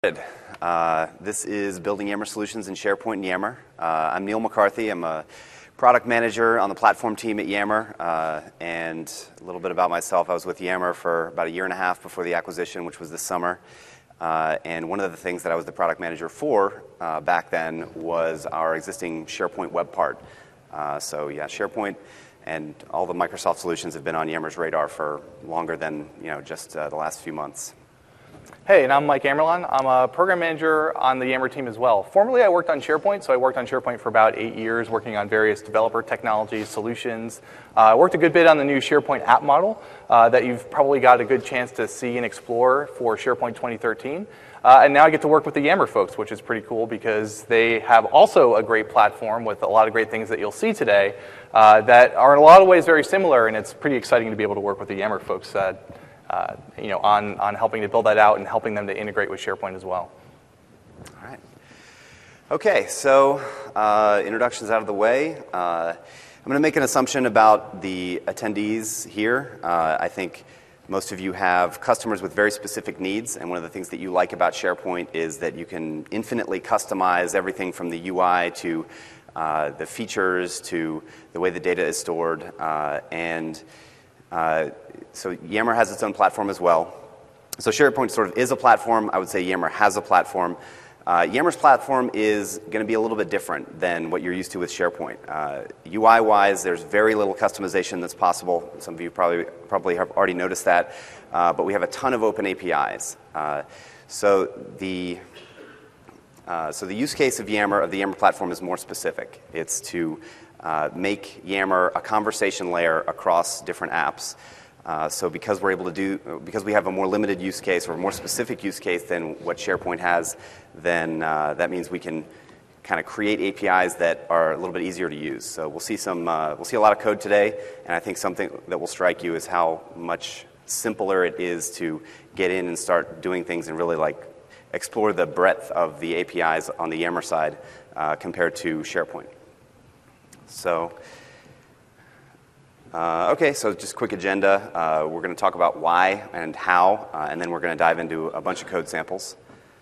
This is Building Yammer Solutions in SharePoint and Yammer. I'm Neil McCarthy. I'm a product manager on the platform team at Yammer. And a little bit about myself, I was with Yammer for about a year and a half before the acquisition, which was this summer. And one of the things that I was the product manager for back then was our existing SharePoint web part. SharePoint and all the Microsoft solutions have been on Yammer's radar for longer than just the last few months. Hey, and I'm Mike Amerlon. I'm a program manager on the Yammer team as well. Formerly, I worked on SharePoint, so I worked on SharePoint for about 8 years, working on various developer technology solutions. I worked a good bit on the new SharePoint app model that you've probably got a good chance to see and explore for SharePoint 2013. And now I get to work with the Yammer folks, which is pretty cool because they have also a great platform with a lot of great things that you'll see today that are in a lot of ways very similar, and it's pretty exciting to be able to work with the Yammer folks on helping to build that out and helping them to integrate with SharePoint as well. All right. Okay, so introductions out of the way. I'm going to make an assumption about the attendees here. I think most of you have customers with very specific needs, and one of the things that you like about SharePoint is that you can infinitely customize everything from the UI to the features to the way the data is stored. So Yammer has its own platform as well. So SharePoint sort of is a platform. I would say Yammer has a platform. Yammer's platform is going to be a little bit different than what you're used to with SharePoint. UI-wise, there's very little customization that's possible. Some of you probably have already noticed that. But we have a ton of open APIs. So the use case of the Yammer platform is more specific. It's to make Yammer a conversation layer across different apps. So because we have a more limited use case or a more specific use case than what SharePoint has, then that means we can kind of create APIs that are a little bit easier to use. So we'll see a lot of code today, and I think something that will strike you is how much simpler it is to get in and start doing things and really explore the breadth of the APIs on the Yammer side compared to SharePoint. So. So just quick agenda. We're going to talk about why and how, and then we're going to dive into a bunch of code samples.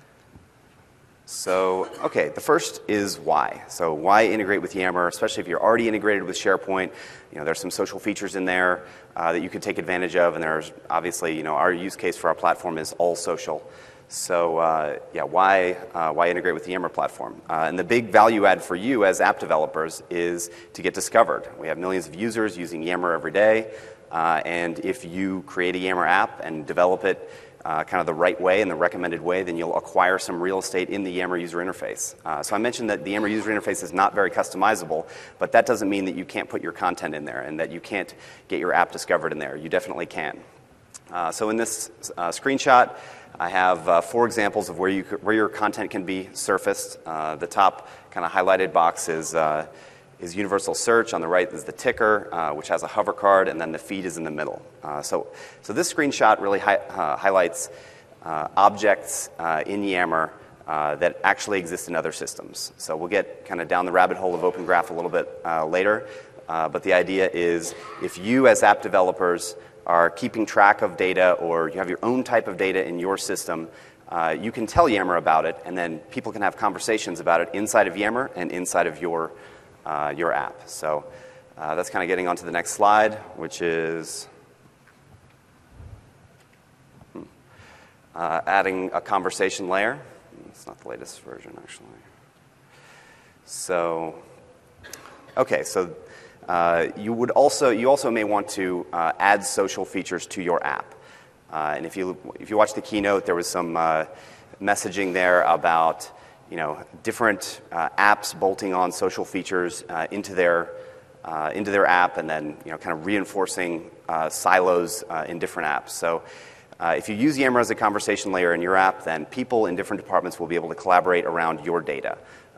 So, the first is why. So why integrate with Yammer, especially if you're already integrated with SharePoint. There's some social features in there that you could take advantage of, and there's obviously, our use case for our platform is all social. So, why integrate with the Yammer platform? And the big value add for you as app developers is to get discovered. We have millions of users using Yammer every day, and if you create a Yammer app and develop it kind of the right way and the recommended way, then you'll acquire some real estate in the Yammer user interface. So I mentioned that the Yammer user interface is not very customizable, but that doesn't mean that you can't put your content in there and that you can't get your app discovered in there. You definitely can. So in this screenshot, I have 4 examples of where your content can be surfaced. The top kind of highlighted box is universal search. On the right is the ticker, which has a hover card, and then the feed is in the middle. So this screenshot really highlights objects in Yammer that actually exist in other systems. So we'll get kind of down the rabbit hole of Open Graph a little bit later. But the idea is if you as app developers are keeping track of data or you have your own type of data in your system, you can tell Yammer about it, and then people can have conversations about it inside of Yammer and inside of your app. So that's kind of getting on to the next slide, which is adding a conversation layer. It's not the latest version, actually. So, you also may want to add social features to your app. And if you watch the keynote, there was some messaging there about different apps bolting on social features into their app, and then kind of reinforcing silos in different apps. So if you use Yammer as a conversation layer in your app, then people in different departments will be able to collaborate around your data.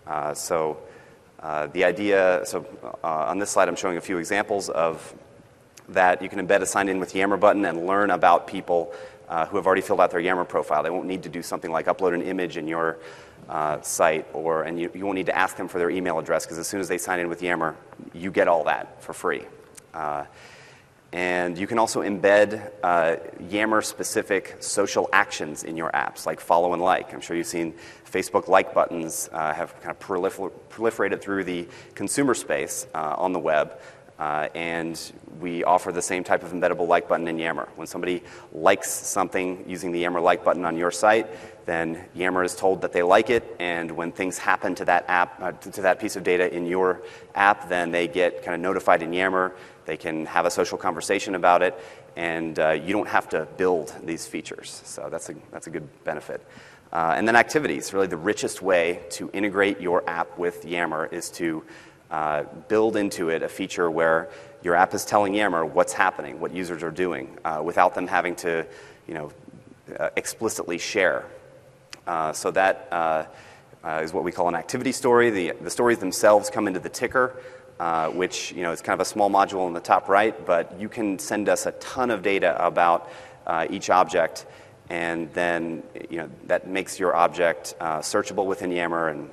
The idea, on this slide I'm showing a few examples of that. You can embed a sign in with Yammer button and learn about people who have already filled out their Yammer profile. They won't need to do something like upload an image in your site, and you won't need to ask them for their email address, because as soon as they sign in with Yammer, you get all that for free. And you can also embed Yammer-specific social actions in your apps, like follow and like. I'm sure you've seen Facebook like buttons have kind of proliferated through the consumer space on the web. And we offer the same type of embeddable like button in Yammer. When somebody likes something using the Yammer like button on your site, then Yammer is told that they like it, and when things happen to that app, to that piece of data in your app, then they get kind of notified in Yammer. They can have a social conversation about it, and you don't have to build these features. So that's a good benefit. And then activities. Really the richest way to integrate your app with Yammer is to build into it a feature where your app is telling Yammer what's happening, what users are doing, without them having to, explicitly share. So that is what we call an activity story. The stories themselves come into the ticker, which is kind of a small module in the top right, but you can send us a ton of data about each object, and then that makes your object searchable within Yammer, and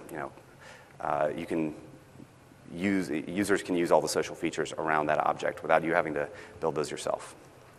users can use all the social features around that object without you having to build those yourself.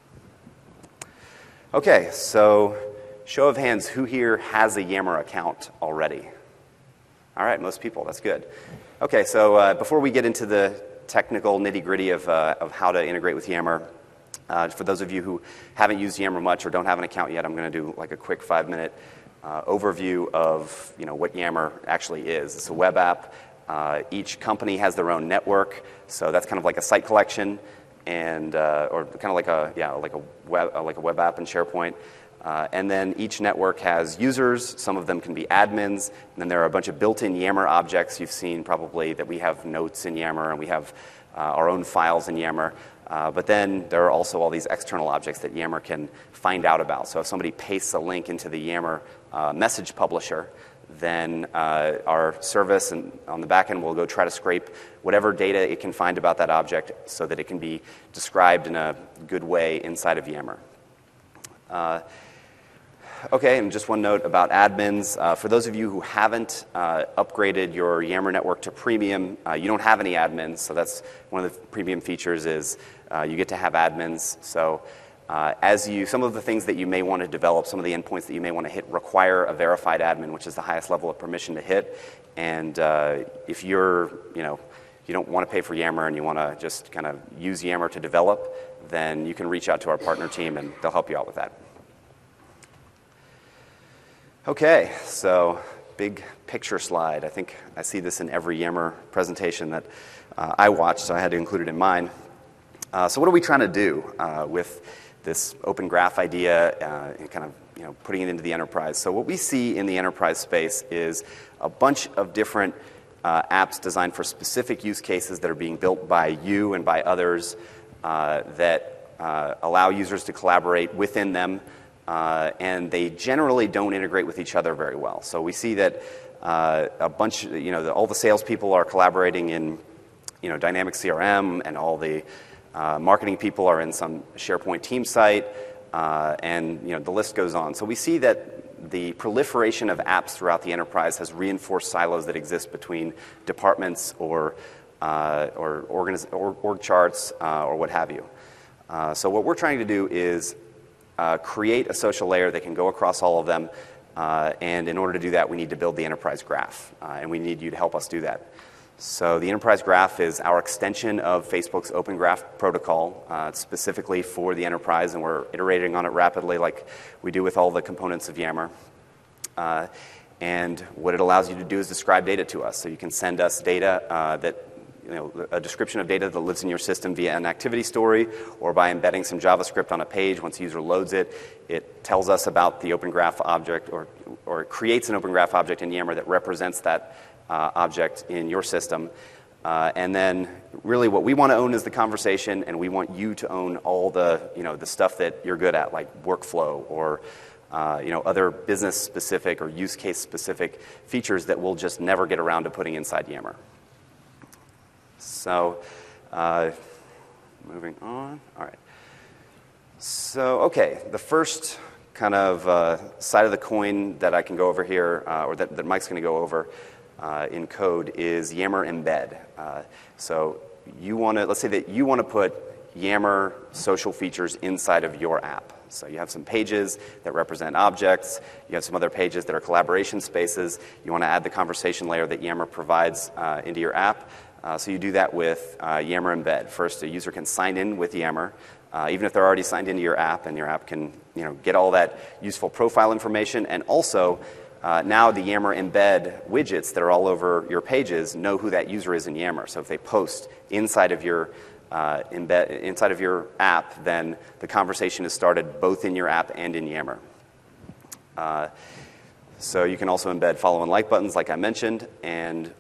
Okay, so show of hands, who here has a Yammer account already? All right, most people, that's good. Okay, so before we get into the technical nitty-gritty of how to integrate with Yammer, for those of you who haven't used Yammer much or don't have an account yet, I'm going to do like a quick 5-minute overview of what Yammer actually is. It's a web app. Each company has their own network, so that's kind of like a site collection, and or kind of like a web app in SharePoint. And then each network has users. Some of them can be admins. And then there are a bunch of built-in Yammer objects. You've seen probably that we have notes in Yammer, and we have our own files in Yammer. But then there are also all these external objects that Yammer can find out about. So if somebody pastes a link into the Yammer message publisher, then our service on the back end will go try to scrape whatever data it can find about that object so that it can be described in a good way inside of Yammer. Okay, and just one note about admins. For those of you who haven't upgraded your Yammer network to premium, you don't have any admins, so that's one of the premium features is you get to have admins. So some of the things that you may want to develop, some of the endpoints that you may want to hit require a verified admin, which is the highest level of permission to hit. And if you don't want to pay for Yammer and you want to just kind of use Yammer to develop, then you can reach out to our partner team and they'll help you out with that. Okay, so big picture slide. I think I see this in every Yammer presentation that I watch, so I had to include it in mine. So what are we trying to do with this open graph idea and kind of putting it into the enterprise? So what we see in the enterprise space is a bunch of different apps designed for specific use cases that are being built by you and by others that allow users to collaborate within them. And they generally don't integrate with each other very well. So we see that all the salespeople are collaborating in, Dynamics CRM, and all the marketing people are in some SharePoint team site, and the list goes on. So we see that the proliferation of apps throughout the enterprise has reinforced silos that exist between departments or org charts or what have you. So what we're trying to do is create a social layer that can go across all of them, and in order to do that, we need to build the enterprise graph, and we need you to help us do that. So the enterprise graph is our extension of Facebook's Open Graph protocol, specifically for the enterprise, and we're iterating on it rapidly like we do with all the components of Yammer. And what it allows you to do is describe data to us. So you can send us data a description of data that lives in your system via an activity story, or by embedding some JavaScript on a page. Once a user loads it, it tells us about the Open Graph object, or it creates an Open Graph object in Yammer that represents that object in your system. And then really what we want to own is the conversation, and we want you to own all the, the stuff that you're good at, like workflow or other business-specific or use case-specific features that we'll just never get around to putting inside Yammer. So, moving on. All right. So, okay, the first kind of side of the coin that I can go over here, or that Mike's going to go over in code, is Yammer embed. So, let's say that you want to put Yammer social features inside of your app. So you have some pages that represent objects. You have some other pages that are collaboration spaces. You want to add the conversation layer that Yammer provides into your app. So you do that with Yammer Embed. First, a user can sign in with Yammer, even if they're already signed into your app, and your app can get all that useful profile information. And also, now the Yammer Embed widgets that are all over your pages know who that user is in Yammer. So if they post inside of your inside of your app, then the conversation is started both in your app and in Yammer. So you can also embed follow and like buttons, like I mentioned, and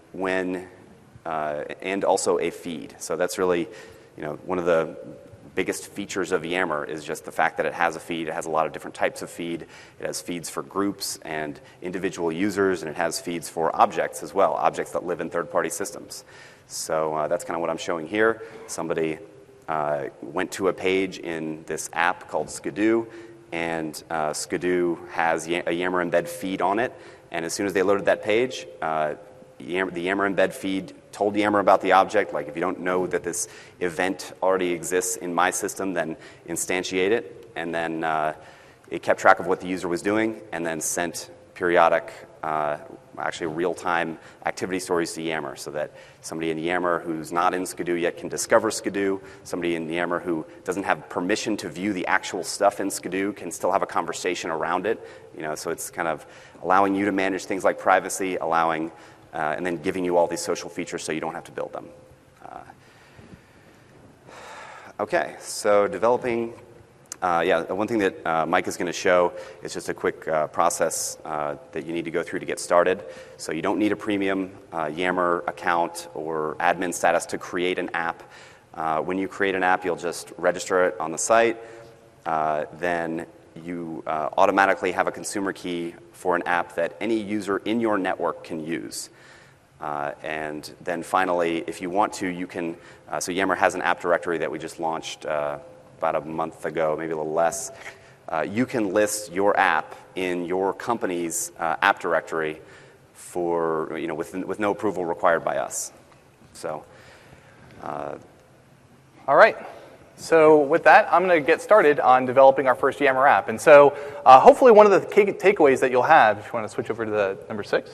also a feed. So that's really, one of the biggest features of Yammer is just the fact that it has a feed. It has a lot of different types of feed. It has feeds for groups and individual users, and it has feeds for objects as well, objects that live in third-party systems. So that's kind of what I'm showing here. Somebody went to a page in this app called Skidoo, and Skidoo has a Yammer Embed feed on it. And as soon as they loaded that page, the Yammer Embed feed told Yammer about the object. Like, if you don't know that this event already exists in my system, then instantiate it. And then it kept track of what the user was doing and then sent periodic, actually real-time activity stories to Yammer, so that somebody in Yammer who's not in Skidoo yet can discover Skidoo. Somebody in Yammer who doesn't have permission to view the actual stuff in Skidoo can still have a conversation around it. So it's kind of allowing you to manage things like privacy, and then giving you all these social features so you don't have to build them. Okay, so developing. One thing that Mike is going to show is just a quick process that you need to go through to get started. So you don't need a premium Yammer account or admin status to create an app. When you create an app, you'll just register it on the site. Then you automatically have a consumer key for an app that any user in your network can use. And then finally, if you want to, you can, so Yammer has an app directory that we just launched about a month ago, maybe a little less. You can list your app in your company's app directory for, with no approval required by us. So, all right. So with that, I'm going to get started on developing our first Yammer app. And so hopefully one of the takeaways that you'll have, if you want to switch over to the number 6,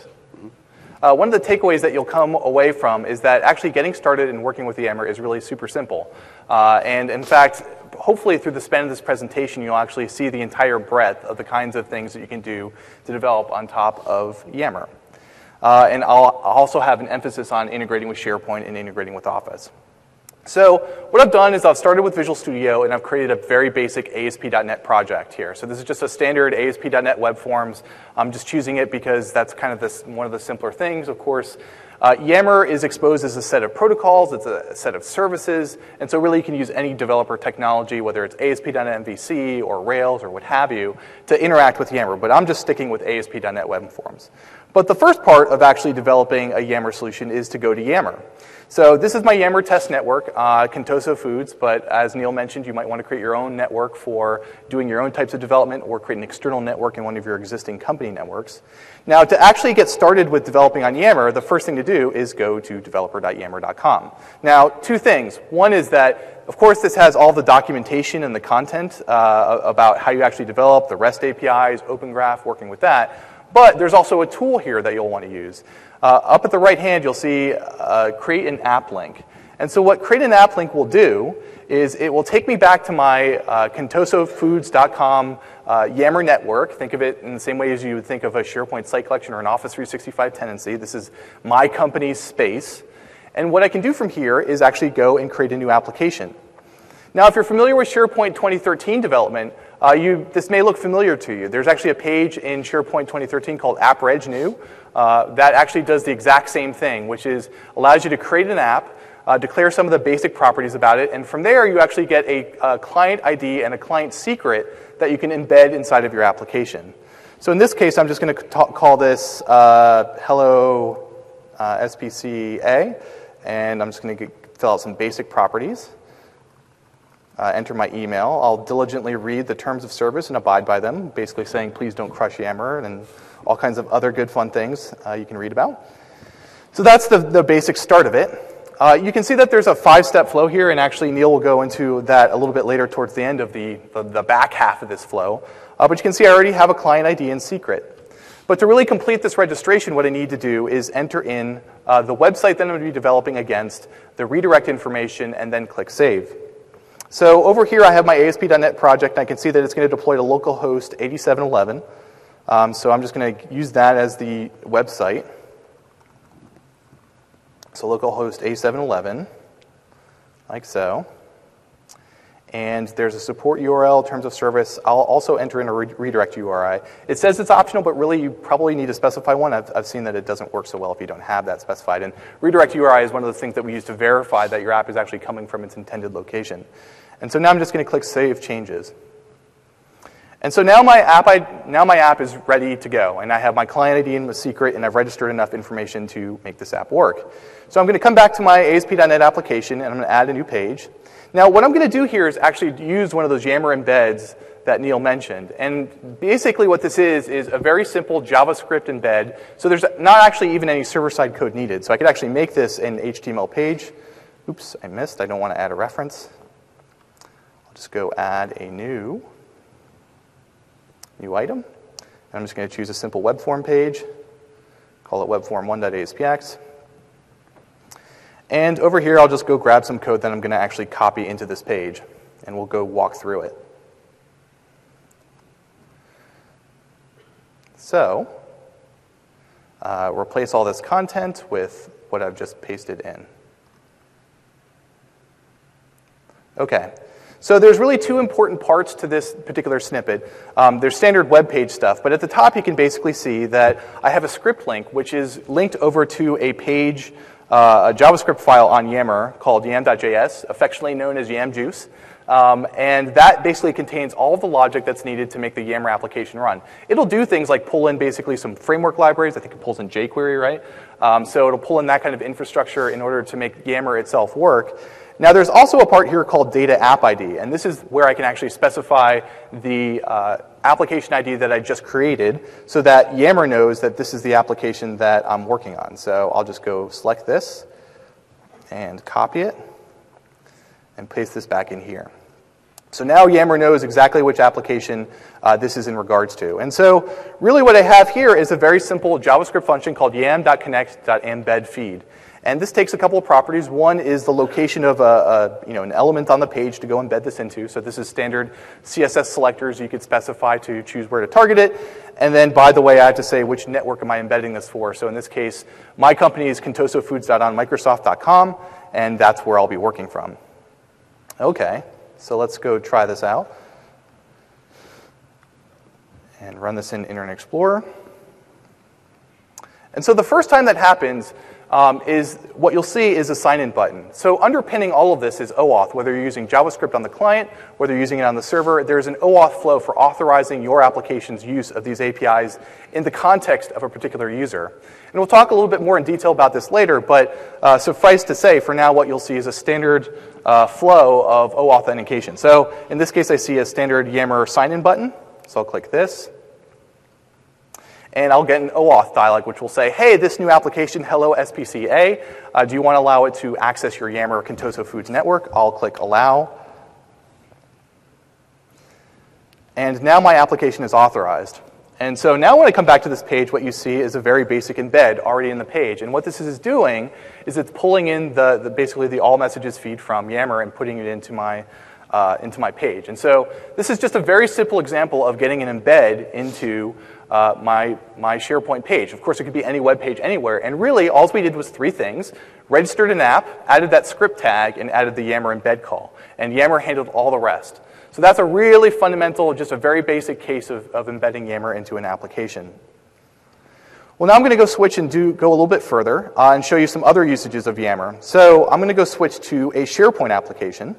one of the takeaways that you'll come away from is that actually getting started and working with Yammer is really super simple. And in fact, hopefully through the span of this presentation, you'll actually see the entire breadth of the kinds of things that you can do to develop on top of Yammer. And I'll also have an emphasis on integrating with SharePoint and integrating with Office. So what I've done is I've started with Visual Studio, and I've created a very basic ASP.NET project here. So this is just a standard ASP.NET Web Forms. I'm just choosing it because that's kind of one of the simpler things, of course. Yammer is exposed as a set of protocols. It's a set of services. And so really you can use any developer technology, whether it's ASP.NET MVC or Rails or what have you, to interact with Yammer. But I'm just sticking with ASP.NET Web Forms. But the first part of actually developing a Yammer solution is to go to Yammer. So this is my Yammer test network, Contoso Foods, but as Neil mentioned, you might want to create your own network for doing your own types of development or create an external network in one of your existing company networks. Now, to actually get started with developing on Yammer, the first thing to do is go to developer.yammer.com. Now, two things. One is that, of course, this has all the documentation and the content about how you actually develop, the REST APIs, Open Graph, working with that. But there's also a tool here that you'll want to use. Up at the right hand, you'll see create an app link. And so what create an app link will do is it will take me back to my contosofoods.com Yammer network. Think of it in the same way as you would think of a SharePoint site collection or an Office 365 tenancy. This is my company's space. And what I can do from here is actually go and create a new application. Now, if you're familiar with SharePoint 2013 development, this may look familiar to you. There's actually a page in SharePoint 2013 called AppReg New that actually does the exact same thing, which is allows you to create an app, declare some of the basic properties about it, and from there you actually get a client ID and a client secret that you can embed inside of your application. So in this case, I'm just going to call this Hello SPCA, and I'm just going to fill out some basic properties. Enter my email. I'll diligently read the terms of service and abide by them, basically saying, please don't crush Yammer, and all kinds of other good fun things you can read about. So that's the basic start of it. You can see that there's a 5-step flow here, and actually Neil will go into that a little bit later towards the end of the back half of this flow. But you can see I already have a client ID and secret. But to really complete this registration, what I need to do is enter in the website that I'm going to be developing against, the redirect information, and then click Save. So over here I have my ASP.NET project, and I can see that it's going to deploy to localhost 8711. So I'm just going to use that as the website. So localhost 8711, like so. And there's a support URL, terms of service. I'll also enter in a redirect URI. It says it's optional, but really you probably need to specify one. I've seen that it doesn't work so well if you don't have that specified. And redirect URI is one of the things that we use to verify that your app is actually coming from its intended location. And so now I'm just going to click Save Changes. And so now my app is ready to go, and I have my client ID and my secret, and I've registered enough information to make this app work. So I'm going to come back to my ASP.NET application, and I'm going to add a new page. Now, what I'm going to do here is actually use one of those Yammer embeds that Neil mentioned. And basically what this is a very simple JavaScript embed. So there's not actually even any server-side code needed. So I could actually make this an HTML page. Oops, I missed. I don't want to add a reference. I'll just go add a new item. And I'm just going to choose a simple web form page. Call it webform1.aspx. And over here, I'll just go grab some code that I'm going to actually copy into this page, and we'll go walk through it. So replace all this content with what I've just pasted in. OK. So there's really two important parts to this particular snippet. There's standard web page stuff, but at the top you can basically see that I have a script link, which is linked over to a page, a JavaScript file on Yammer called yam.js, affectionately known as YamJuice. And that basically contains all of the logic that's needed to make the Yammer application run. It'll do things like pull in basically some framework libraries. I think it pulls in jQuery, right? So it'll pull in that kind of infrastructure in order to make Yammer itself work. Now, there's also a part here called data app ID, and this is where I can actually specify the application ID that I just created so that Yammer knows that this is the application that I'm working on. So I'll just go select this and copy it and paste this back in here. So now Yammer knows exactly which application this is in regards to. And so really what I have here is a very simple JavaScript function called yam.connect.embedFeed. And this takes a couple of properties. One is the location of an element on the page to go embed this into. So this is standard CSS selectors you could specify to choose where to target it. And then, by the way, I have to say which network am I embedding this for. So in this case, my company is contosofoods.onmicrosoft.com, and that's where I'll be working from. OK, so let's go try this out. And run this in Internet Explorer. And so the first time that happens, is what you'll see is a sign-in button. So underpinning all of this is OAuth, whether you're using JavaScript on the client, whether you're using it on the server. There's an OAuth flow for authorizing your application's use of these APIs in the context of a particular user. And we'll talk a little bit more in detail about this later, but suffice to say, for now, what you'll see is a standard flow of OAuth authentication. So in this case, I see a standard Yammer sign-in button. So I'll click this. And I'll get an OAuth dialog, which will say, hey, this new application, hello SPCA, do you want to allow it to access your Yammer Contoso Foods network? I'll click allow. And now my application is authorized. And so now when I come back to this page, what you see is a very basic embed already in the page. And what this is doing is it's pulling in basically the all messages feed from Yammer and putting it into my page. And so this is just a very simple example of getting an embed into my SharePoint page. Of course, it could be any web page anywhere. And really, all we did was three things. Registered an app, added that script tag, and added the Yammer embed call. And Yammer handled all the rest. So that's a really fundamental, just a very basic case of embedding Yammer into an application. Well, now I'm going to go switch and go a little bit further and show you some other usages of Yammer. So I'm going to go switch to a SharePoint application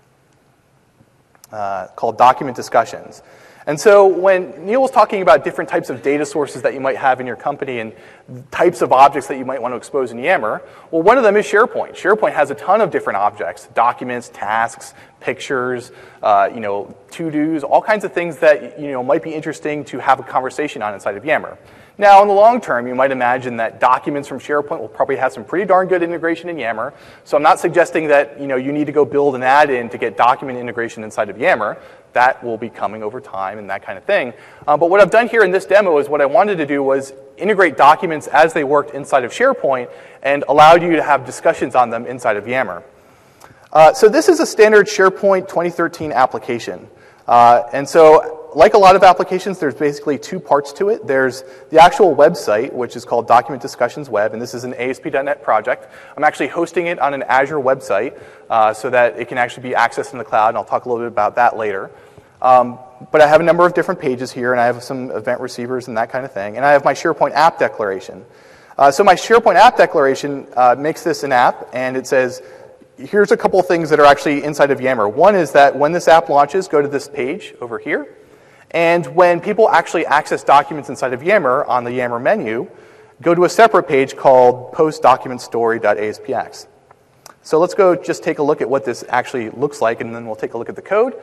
called Document Discussions. And so when Neil was talking about different types of data sources that you might have in your company and types of objects that you might want to expose in Yammer, well, one of them is SharePoint. SharePoint has a ton of different objects, documents, tasks, pictures, to-dos, all kinds of things that might be interesting to have a conversation on inside of Yammer. Now, in the long term, you might imagine that documents from SharePoint will probably have some pretty darn good integration in Yammer. So I'm not suggesting that you need to go build an add-in to get document integration inside of Yammer. That will be coming over time and that kind of thing. But what I've done here in this demo is what I wanted to do was integrate documents as they worked inside of SharePoint and allowed you to have discussions on them inside of Yammer. So this is a standard SharePoint 2013 application. And so like a lot of applications, there's basically two parts to it. There's the actual website, which is called Document Discussions Web, and this is an ASP.NET project. I'm actually hosting it on an Azure website so that it can actually be accessed in the cloud, and I'll talk a little bit about that later. But I have a number of different pages here, and I have some event receivers and that kind of thing, and I have my SharePoint app declaration. So my SharePoint app declaration makes this an app, and it says, here's a couple of things that are actually inside of Yammer. One is that when this app launches, go to this page over here. And when people actually access documents inside of Yammer on the Yammer menu, go to a separate page called post-document-story.aspx. So let's go just take a look at what this actually looks like, and then we'll take a look at the code.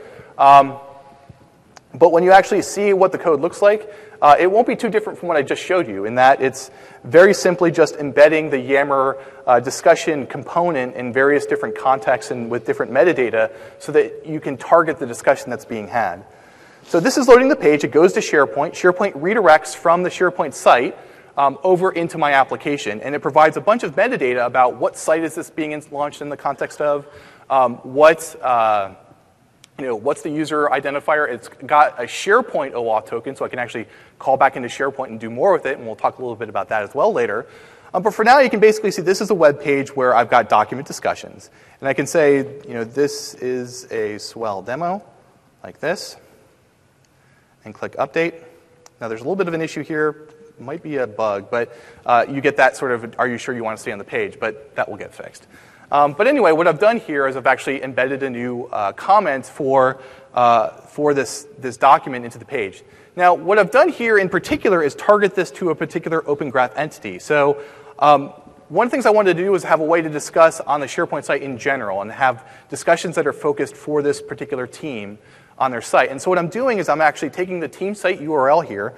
But when you actually see what the code looks like, it won't be too different from what I just showed you in that it's very simply just embedding the Yammer discussion component in various different contexts and with different metadata so that you can target the discussion that's being had. So this is loading the page. It goes to SharePoint. SharePoint redirects from the SharePoint site over into my application, and it provides a bunch of metadata about what site is this being launched in the context of, what's the user identifier. It's got a SharePoint OAuth token, so I can actually call back into SharePoint and do more with it, and we'll talk a little bit about that as well later. But for now, you can basically see this is a web page where I've got document discussions. And I can say, this is a swell demo, like this, and click Update. Now, there's a little bit of an issue here. It might be a bug, but you get that sort of, are you sure you want to stay on the page? But that will get fixed. But anyway, what I've done here is I've actually embedded a new comment for this document into the page. Now, what I've done here in particular is target this to a particular Open Graph entity. So one of the things I wanted to do was have a way to discuss on the SharePoint site in general and have discussions that are focused for this particular team on their site. And so what I'm doing is I'm actually taking the team site URL here,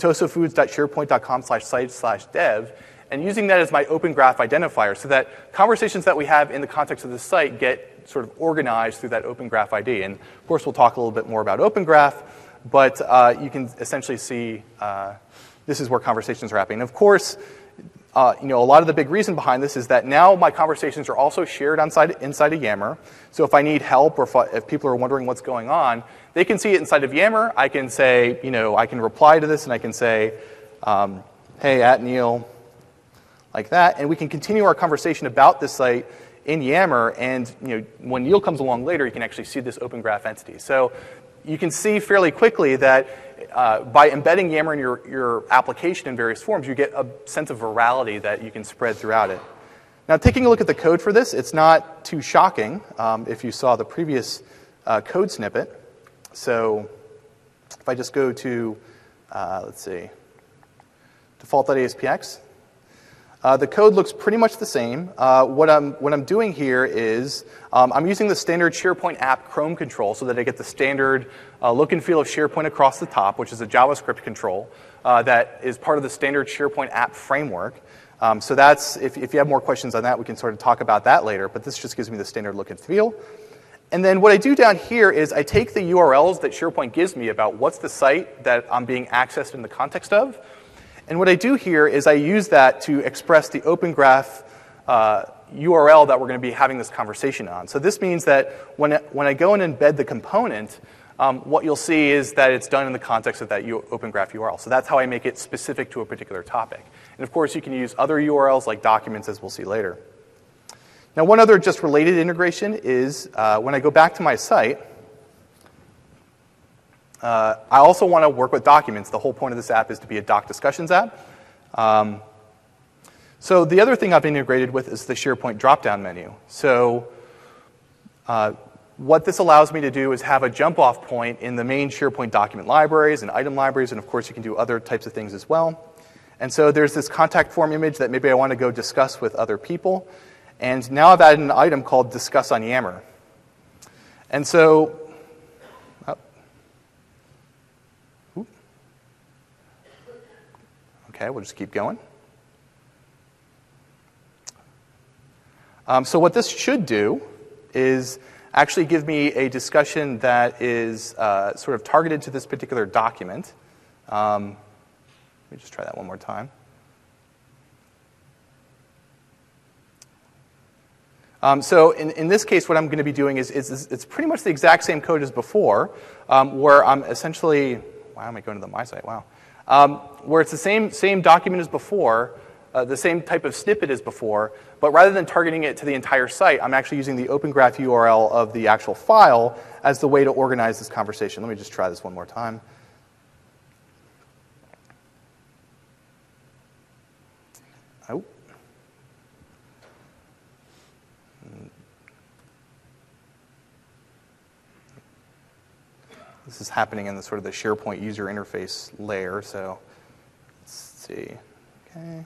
contosofoods.sharepoint.com/site/dev, and using that as my Open Graph identifier so that conversations that we have in the context of the site get sort of organized through that Open Graph ID. And of course, we'll talk a little bit more about Open Graph, but you can essentially see this is where conversations are happening. And of course, a lot of the big reason behind this is that now my conversations are also shared inside of Yammer. So if I need help or if people are wondering what's going on, they can see it inside of Yammer. I can say, I can reply to this and I can say, hey, @Neil, like that. And we can continue our conversation about this site in Yammer. And when Neil comes along later, you can actually see this Open Graph entity. So you can see fairly quickly that by embedding Yammer in your application in various forms, you get a sense of virality that you can spread throughout it. Now, taking a look at the code for this, it's not too shocking if you saw the previous code snippet. So if I just go to, let's see, default.aspx, the code looks pretty much the same. What I'm doing here is I'm using the standard SharePoint app Chrome control so that I get the standard look and feel of SharePoint across the top, which is a JavaScript control that is part of the standard SharePoint app framework. So that's, if you have more questions on that, we can sort of talk about that later, but this just gives me the standard look and feel. And then what I do down here is I take the URLs that SharePoint gives me about what's the site that I'm being accessed in the context of. And what I do here is I use that to express the Open Graph URL that we're going to be having this conversation on. So this means that when I go and embed the component, what you'll see is that it's done in the context of that Open Graph URL. So that's how I make it specific to a particular topic. And of course, you can use other URLs like documents, as we'll see later. Now, one other just related integration is when I go back to my site, I also want to work with documents. The whole point of this app is to be a doc discussions app. So the other thing I've integrated with is the SharePoint drop-down menu. So what this allows me to do is have a jump-off point in the main SharePoint document libraries and item libraries, and of course you can do other types of things as well. And so there's this contact form image that maybe I want to go discuss with other people. And now I've added an item called Discuss on Yammer. And so Okay, we'll just keep going. So what this should do is actually give me a discussion that is sort of targeted to this particular document. Let me just try that one more time. So in this case, what I'm going to be doing is it's pretty much the exact same code as before, where I'm essentially, why am I going to the My Site? Wow. Where it's the same document as before, the same type of snippet as before, but rather than targeting it to the entire site, I'm actually using the Open Graph URL of the actual file as the way to organize this conversation. Let me just try this one more time. Oh. This is happening in the sort of the SharePoint user interface layer, so let's see. Okay.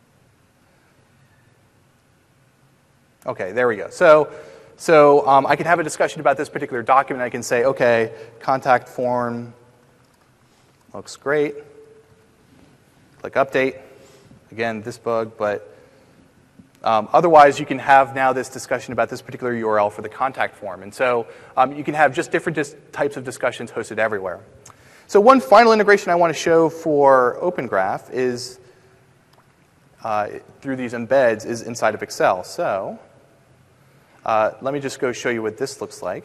Okay, there we go. So I can have a discussion about this particular document. I can say, okay, contact form looks great. Click update. Again, this bug, but otherwise you can have now this discussion about this particular URL for the contact form. And so you can have just different types of discussions hosted everywhere. So one final integration I want to show for Open Graph is through these embeds is inside of Excel. So let me just go show you what this looks like.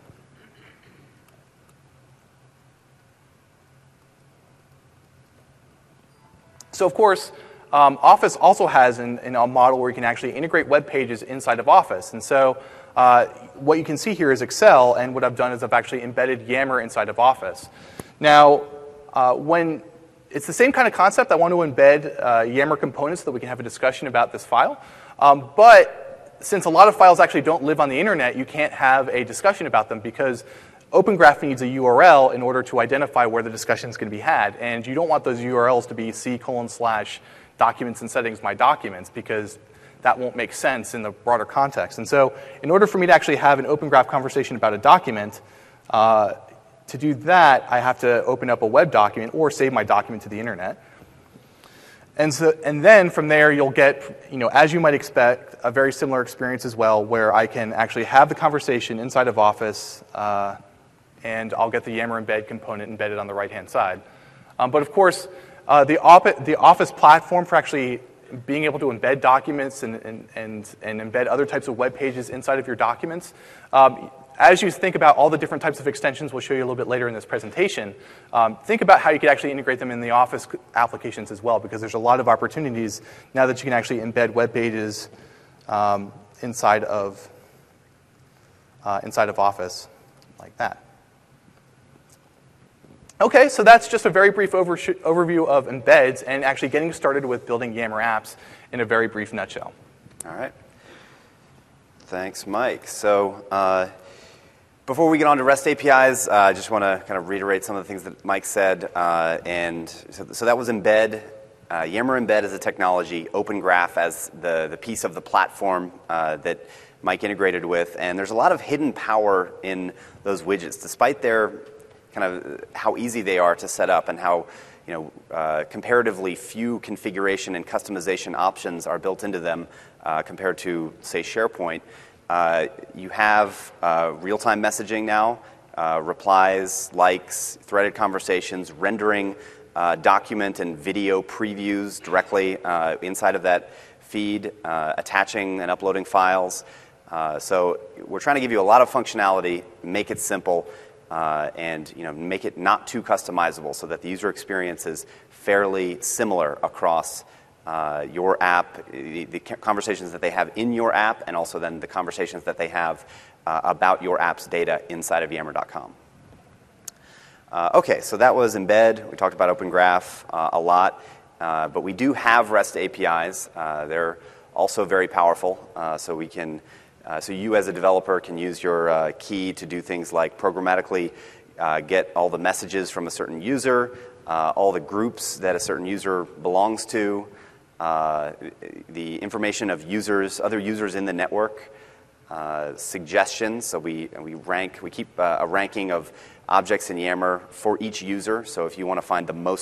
So of course, Office also has a model where you can actually integrate web pages inside of Office. And so what you can see here is Excel, and what I've done is I've actually embedded Yammer inside of Office. Now, when it's the same kind of concept, I want to embed Yammer components so that we can have a discussion about this file. But since a lot of files actually don't live on the internet, you can't have a discussion about them because Open Graph needs a URL in order to identify where the discussion is going to be had. And you don't want those URLs to be c:/documents and settings my documents because that won't make sense in the broader context. And so in order for me to actually have an Open Graph conversation about a document, to do that, I have to open up a web document or save my document to the internet. And then from there, you'll get, as you might expect, a very similar experience as well, where I can actually have the conversation inside of Office, and I'll get the Yammer embed component embedded on the right-hand side. But of course, the Office platform for actually being able to embed documents and embed other types of web pages inside of your documents, as you think about all the different types of extensions we'll show you a little bit later in this presentation, think about how you could actually integrate them in the Office applications as well, because there's a lot of opportunities now that you can actually embed web pages inside of Office like that. Okay, so that's just a very brief overview of embeds and actually getting started with building Yammer apps in a very brief nutshell. All right. Thanks, Mike. So before we get on to REST APIs, I just want to kind of reiterate some of the things that Mike said. And so that was embed. Yammer embed as a technology, Open Graph as the piece of the platform that Mike integrated with. And there's a lot of hidden power in those widgets, despite their kind of how easy they are to set up and how comparatively few configuration and customization options are built into them compared to, say, SharePoint. You have real-time messaging now, replies, likes, threaded conversations, rendering document and video previews directly inside of that feed, attaching and uploading files. So we're trying to give you a lot of functionality, make it simple, and make it not too customizable so that the user experience is fairly similar across your app, the conversations that they have in your app, and also then the conversations that they have about your app's data inside of Yammer.com. Okay, so that was embed. We talked about Open Graph a lot, but we do have REST APIs. They're also very powerful, so we can. So you as a developer can use your key to do things like programmatically get all the messages from a certain user, all the groups that a certain user belongs to, the information of users, other users in the network, suggestions. So we keep a ranking of objects in Yammer for each user. So if you want to find the most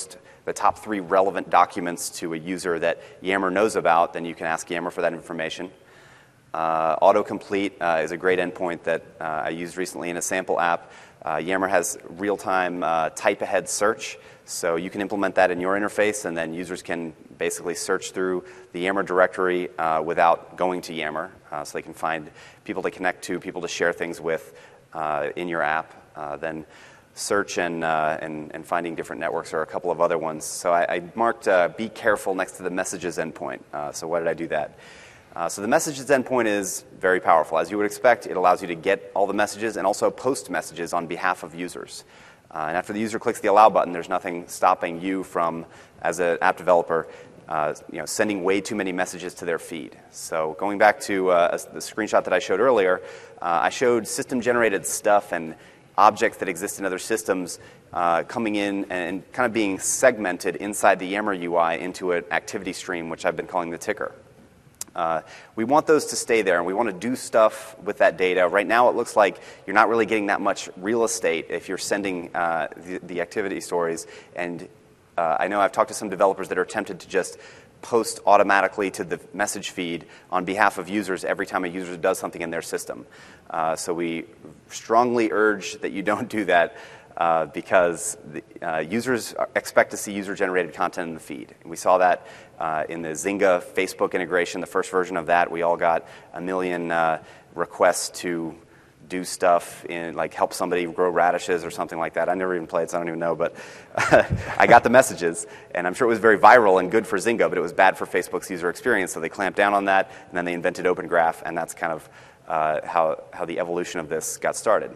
the top 3 relevant documents to a user that Yammer knows about, then you can ask Yammer for that information. Autocomplete is a great endpoint that I used recently in a sample app. Yammer has real-time type-ahead search, so you can implement that in your interface, and then users can basically search through the Yammer directory without going to Yammer, so they can find people to connect to, people to share things with in your app. Then search and finding different networks are a couple of other ones. So I marked be careful next to the messages endpoint. So why did I do that? So the messages endpoint is very powerful. As you would expect, it allows you to get all the messages and also post messages on behalf of users. And after the user clicks the allow button, there's nothing stopping you from, as an app developer, sending way too many messages to their feed. So going back to the screenshot that I showed earlier, I showed system-generated stuff and objects that exist in other systems coming in and kind of being segmented inside the Yammer UI into an activity stream, which I've been calling the ticker. We want those to stay there, and we want to do stuff with that data. Right now, it looks like you're not really getting that much real estate if you're sending the activity stories. And I know I've talked to some developers that are tempted to just post automatically to the message feed on behalf of users every time a user does something in their system. So we strongly urge that you don't do that because users expect to see user-generated content in the feed. And we saw that in the Zynga Facebook integration, the first version of that. We all got 1 million requests to do stuff in, like, help somebody grow radishes or something like that. I never even played, so I don't even know, but I got the messages, and I'm sure it was very viral and good for Zynga, but it was bad for Facebook's user experience, so they clamped down on that, and then they invented Open Graph, and that's kind of how the evolution of this got started.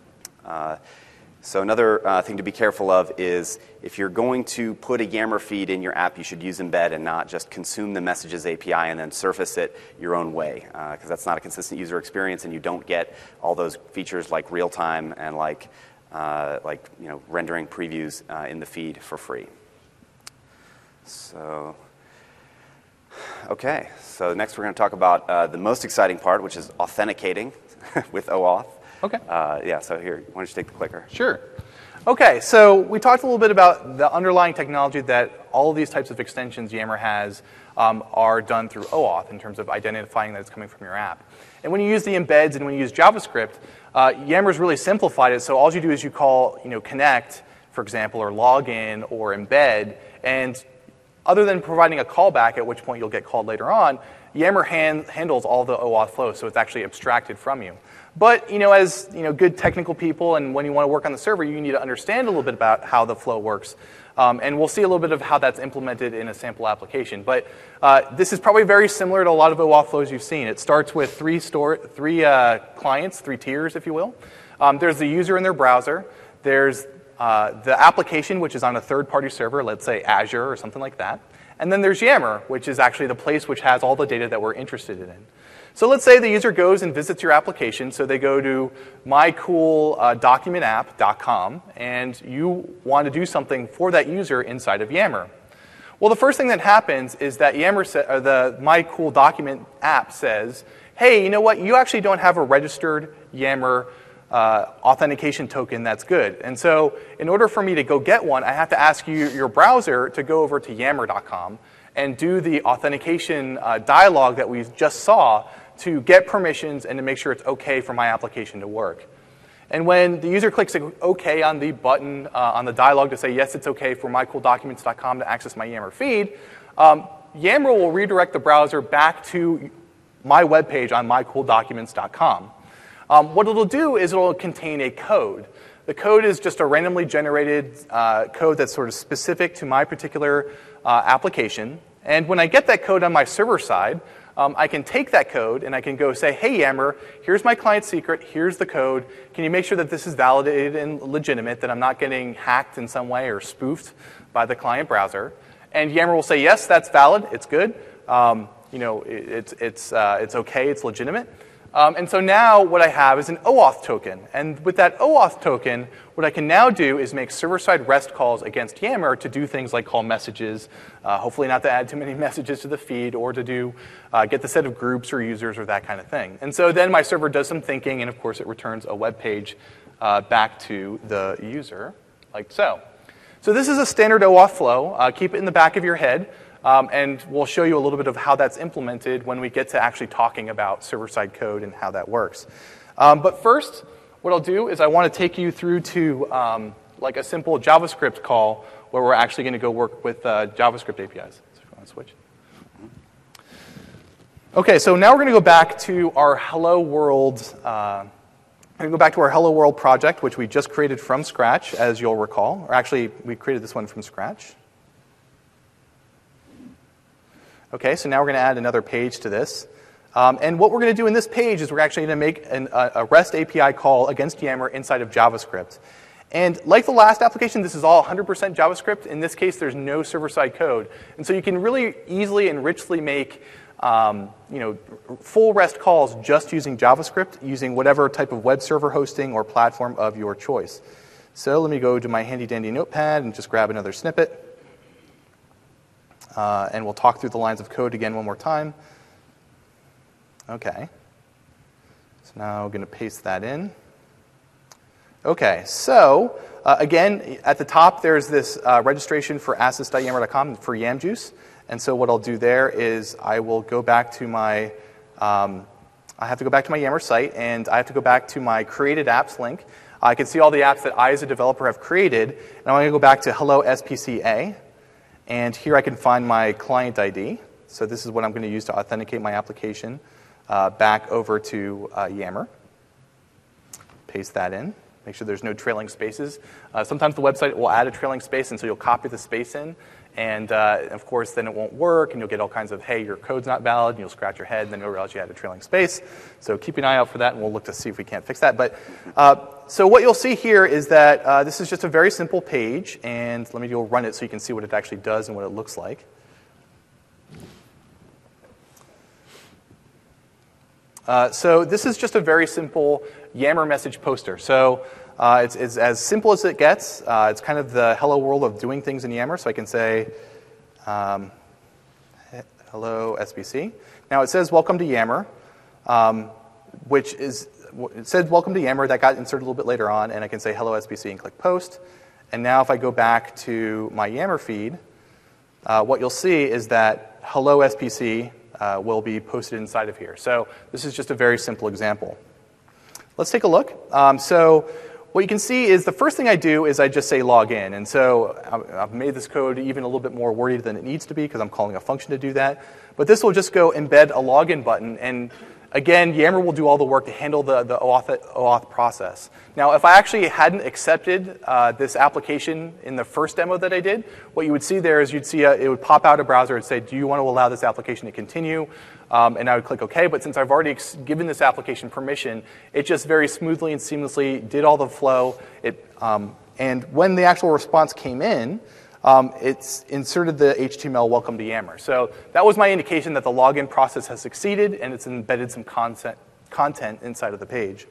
So another thing to be careful of is if you're going to put a Yammer feed in your app, you should use embed and not just consume the messages API and then surface it your own way, because that's not a consistent user experience, and you don't get all those features like real time and like rendering previews in the feed for free. So, okay. So next we're going to talk about the most exciting part, which is authenticating with OAuth. Okay. So here, why don't you take the clicker? Sure. Okay, so we talked a little bit about the underlying technology that all of these types of extensions Yammer has are done through OAuth in terms of identifying that it's coming from your app. And when you use the embeds and when you use JavaScript, Yammer's really simplified it. So all you do is you call, connect, for example, or login or embed, and other than providing a callback, at which point you'll get called later on, Yammer handles all the OAuth flow, so it's actually abstracted from you. But as good technical people, and when you want to work on the server, you need to understand a little bit about how the flow works. And we'll see a little bit of how that's implemented in a sample application. But this is probably very similar to a lot of OAuth flows you've seen. It starts with three clients, 3 tiers, if you will. There's the user in their browser. There's the application, which is on a third-party server, let's say Azure or something like that. And then there's Yammer, which is actually the place which has all the data that we're interested in. So let's say the user goes and visits your application. So they go to mycooldocumentapp.com, and you want to do something for that user inside of Yammer. Well, the first thing that happens is that the myCoolDocument app says, hey, you know what? You actually don't have a registered Yammer authentication token that's good. And so in order for me to go get one, I have to ask your browser to go over to yammer.com and do the authentication dialog that we just saw to get permissions and to make sure it's OK for my application to work. And when the user clicks OK on the button on the dialog to say, yes, it's OK for mycooldocuments.com to access my Yammer feed, Yammer will redirect the browser back to my web page on mycooldocuments.com. What it'll do is it'll contain a code. The code is just a randomly generated code that's sort of specific to my particular application. And when I get that code on my server side, I can take that code and I can go say, hey, Yammer, here's my client secret, here's the code. Can you make sure that this is validated and legitimate, that I'm not getting hacked in some way or spoofed by the client browser? And Yammer will say, yes, that's valid, it's good. It's OK, it's legitimate. And so now what I have is an OAuth token. And with that OAuth token, what I can now do is make server-side REST calls against Yammer to do things like call messages, hopefully not to add too many messages to the feed, or to get the set of groups or users or that kind of thing. And so then my server does some thinking, and of course it returns a web page back to the user, like so. So this is a standard OAuth flow. Keep it in the back of your head, and we'll show you a little bit of how that's implemented when we get to actually talking about server-side code and how that works. But first, what I'll do is I want to take you through to like a simple JavaScript call where we're actually going to go work with JavaScript APIs. So if you want to switch. Okay, so now we're going to go back to our Hello World. We're going to go back to our Hello World project, which we just created from scratch, as you'll recall. Or actually, we created this one from scratch. Okay, so now we're going to add another page to this. And what we're going to do in this page is we're actually going to make a REST API call against Yammer inside of JavaScript. And like the last application, this is all 100% JavaScript. In this case, there's no server-side code. And so you can really easily and richly make full REST calls just using JavaScript, using whatever type of web server hosting or platform of your choice. So let me go to my handy-dandy notepad and just grab another snippet. And we'll talk through the lines of code again one more time. Okay. So now I'm going to paste that in. Okay, so again, at the top, there's this registration for assets.yammer.com for YamJuice. And so what I'll do there is I will go back to my, I have to go back to my Yammer site, and I have to go back to my created apps link. I can see all the apps that I, as a developer, have created. And I'm going to go back to hello SPCA. And here I can find my client ID. So this is what I'm going to use to authenticate my application back over to Yammer. Paste that in. Make sure there's no trailing spaces. Sometimes the website will add a trailing space, and so you'll copy the space in. And of course, then it won't work, and you'll get all kinds of, hey, your code's not valid, and you'll scratch your head, and then you'll realize you had a trailing space. So keep an eye out for that, and we'll look to see if we can't fix that. But so what you'll see here is that this is just a very simple page, and let me go run it so you can see what it actually does and what it looks like. So this is just a very simple Yammer message poster. So it's as simple as it gets. It's kind of the hello world of doing things in Yammer. So I can say, hello SBC. Now it says welcome to Yammer, which is, it said welcome to Yammer. That got inserted a little bit later on. And I can say hello SBC and click post. And now if I go back to my Yammer feed, what you'll see is that hello SPC will be posted inside of here. So this is just a very simple example. Let's take a look. So what you can see is the first thing I do is I just say log in. And so I've made this code even a little bit more wordy than it needs to be because I'm calling a function to do that. But this will just go embed a login button. And again, Yammer will do all the work to handle the OAuth process. Now, if I actually hadn't accepted this application in the first demo that I did, what you would see there is you'd see it would pop out a browser and say, do you want to allow this application to continue? And I would click OK. But since I've already given this application permission, it just very smoothly and seamlessly did all the flow. And when the actual response came in, it's inserted the HTML welcome to Yammer. So that was my indication that the login process has succeeded, and it's embedded some content inside of the page.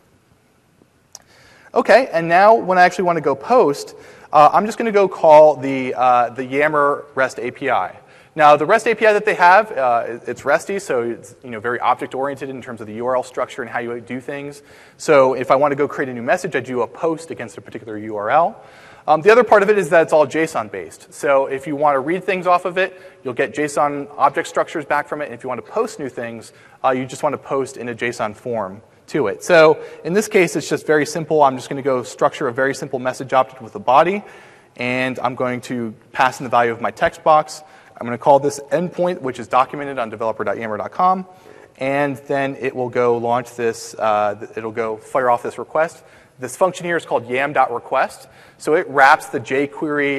OK, and now when I actually want to go post, I'm just going to go call the Yammer REST API. Now, the REST API that they have, it's RESTy, so it's very object-oriented in terms of the URL structure and how you do things. So if I want to go create a new message, I do a post against a particular URL. The other part of it is that it's all JSON-based. So if you want to read things off of it, you'll get JSON object structures back from it. And if you want to post new things, you just want to post in a JSON form to it. So in this case, it's just very simple. I'm just going to go structure a very simple message object with a body. And I'm going to pass in the value of my text box. I'm going to call this endpoint, which is documented on developer.yammer.com. And then it will go launch this. It'll go fire off this request. This function here is called yam.request. So it wraps the jQuery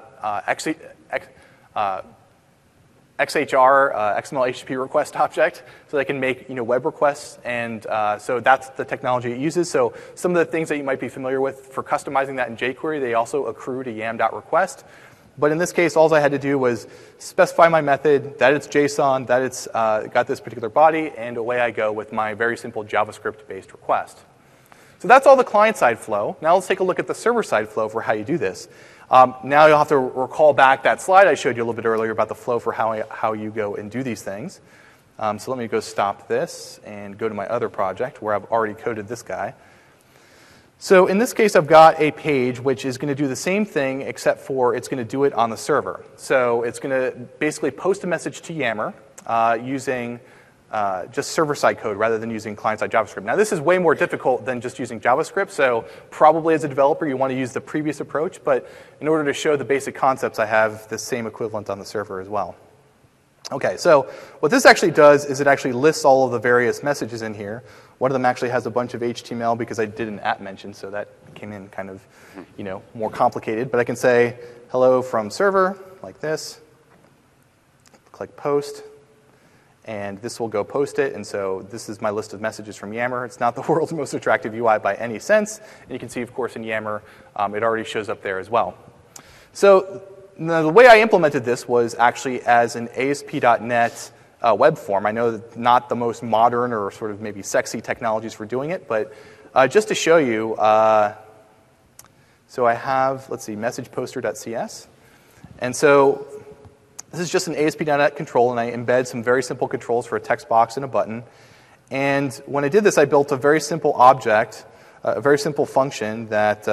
XHR XML HTTP request object so they can make web requests. And so that's the technology it uses. So some of the things that you might be familiar with for customizing that in jQuery, they also accrue to yam.request. But in this case, all I had to do was specify my method, that it's JSON, that it's got this particular body, and away I go with my very simple JavaScript-based request. So that's all the client-side flow. Now let's take a look at the server-side flow for how you do this. Now you'll have to recall back that slide I showed you a little bit earlier about the flow for how you go and do these things. So let me go stop this and go to my other project where I've already coded this guy. So in this case, I've got a page which is going to do the same thing, except for it's going to do it on the server. So it's going to basically post a message to Yammer using just server-side code rather than using client-side JavaScript. Now, this is way more difficult than just using JavaScript, so probably as a developer, you want to use the previous approach. But in order to show the basic concepts, I have the same equivalent on the server as well. OK, so what this actually does is it actually lists all of the various messages in here. One of them actually has a bunch of HTML because I did an at mention, so that came in kind of more complicated. But I can say hello from server like this, click post, and this will go post it. And so this is my list of messages from Yammer. It's not the world's most attractive UI by any sense. And you can see, of course, in Yammer, it already shows up there as well. So now, the way I implemented this was actually as an ASP.NET web form. I know that not the most modern or sort of maybe sexy technologies for doing it, but just to show you, so I have, let's see, messageposter.cs. And so this is just an ASP.NET control, and I embed some very simple controls for a text box and a button. And when I did this, I built a very simple object, a very simple function that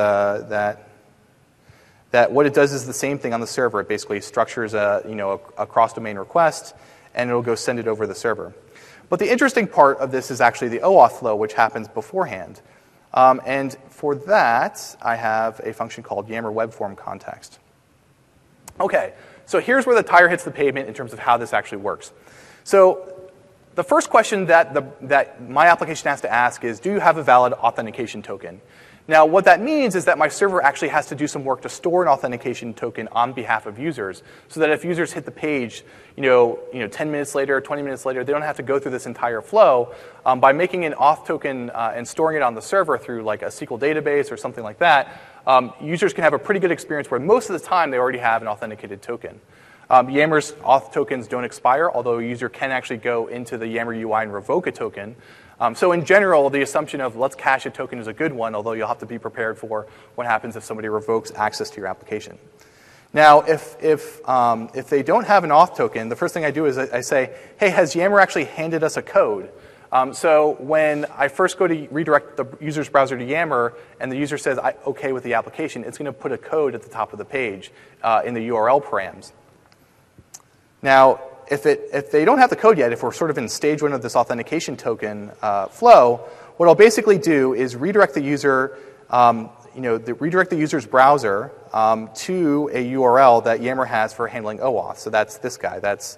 what it does is the same thing on the server. It basically structures a cross-domain request, and it'll go send it over the server. But the interesting part of this is actually the OAuth flow, which happens beforehand. And for that, I have a function called Yammer Web Form Context. OK, so here's where the tire hits the pavement in terms of how this actually works. So the first question that my application has to ask is, do you have a valid authentication token? Now, what that means is that my server actually has to do some work to store an authentication token on behalf of users, so that if users hit the page, 10 minutes later, 20 minutes later, they don't have to go through this entire flow. By making an auth token and storing it on the server through like a SQL database or something like that, users can have a pretty good experience where most of the time they already have an authenticated token. Yammer's auth tokens don't expire, although a user can actually go into the Yammer UI and revoke a token. So in general, the assumption of let's cache a token is a good one, although you'll have to be prepared for what happens if somebody revokes access to your application. Now, if they don't have an auth token, the first thing I do is I say, hey, has Yammer actually handed us a code? So when I first go to redirect the user's browser to Yammer, and the user says, OK with the application, it's going to put a code at the top of the page in the URL params. Now, if they don't have the code yet, if we're sort of in stage 1 of this authentication token flow, what I'll basically do is redirect the user, redirect the user's browser to a URL that Yammer has for handling OAuth. So that's this guy. That's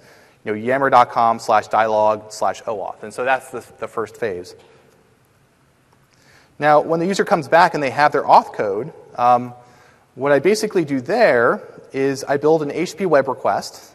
yammer.com/dialog/OAuth. And so that's the first phase. Now, when the user comes back and they have their auth code, what I basically do there is I build an HTTP web request.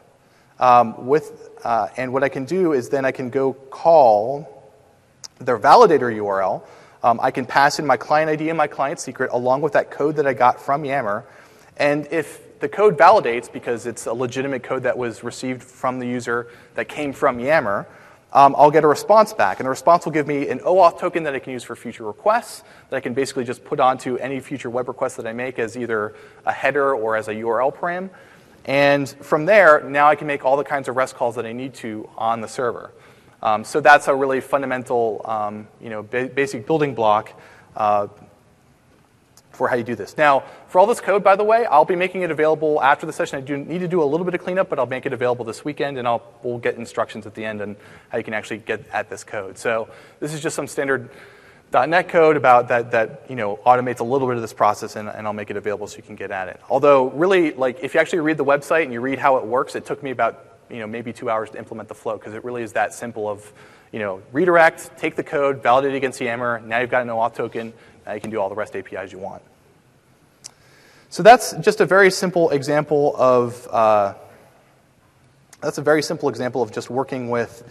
And what I can do is then I can go call their validator URL. I can pass in my client ID and my client secret along with that code that I got from Yammer. And if the code validates, because it's a legitimate code that was received from the user that came from Yammer, I'll get a response back. And the response will give me an OAuth token that I can use for future requests, that I can basically just put onto any future web request that I make as either a header or as a URL param. And from there, now I can make all the kinds of REST calls that I need to on the server. So that's a really fundamental, basic building block for how you do this. Now, for all this code, by the way, I'll be making it available after the session. I do need to do a little bit of cleanup, but I'll make it available this weekend, and we'll get instructions at the end on how you can actually get at this code. So this is just some standard .NET code about that automates a little bit of this process, and I'll make it available so you can get at it. Although, really, if you actually read the website and you read how it works, it took me about maybe 2 hours to implement the flow, because it really is that simple of redirect, take the code, validate it against Yammer. Now you've got an OAuth token. Now you can do all the REST APIs you want. So that's just a very simple example of just working with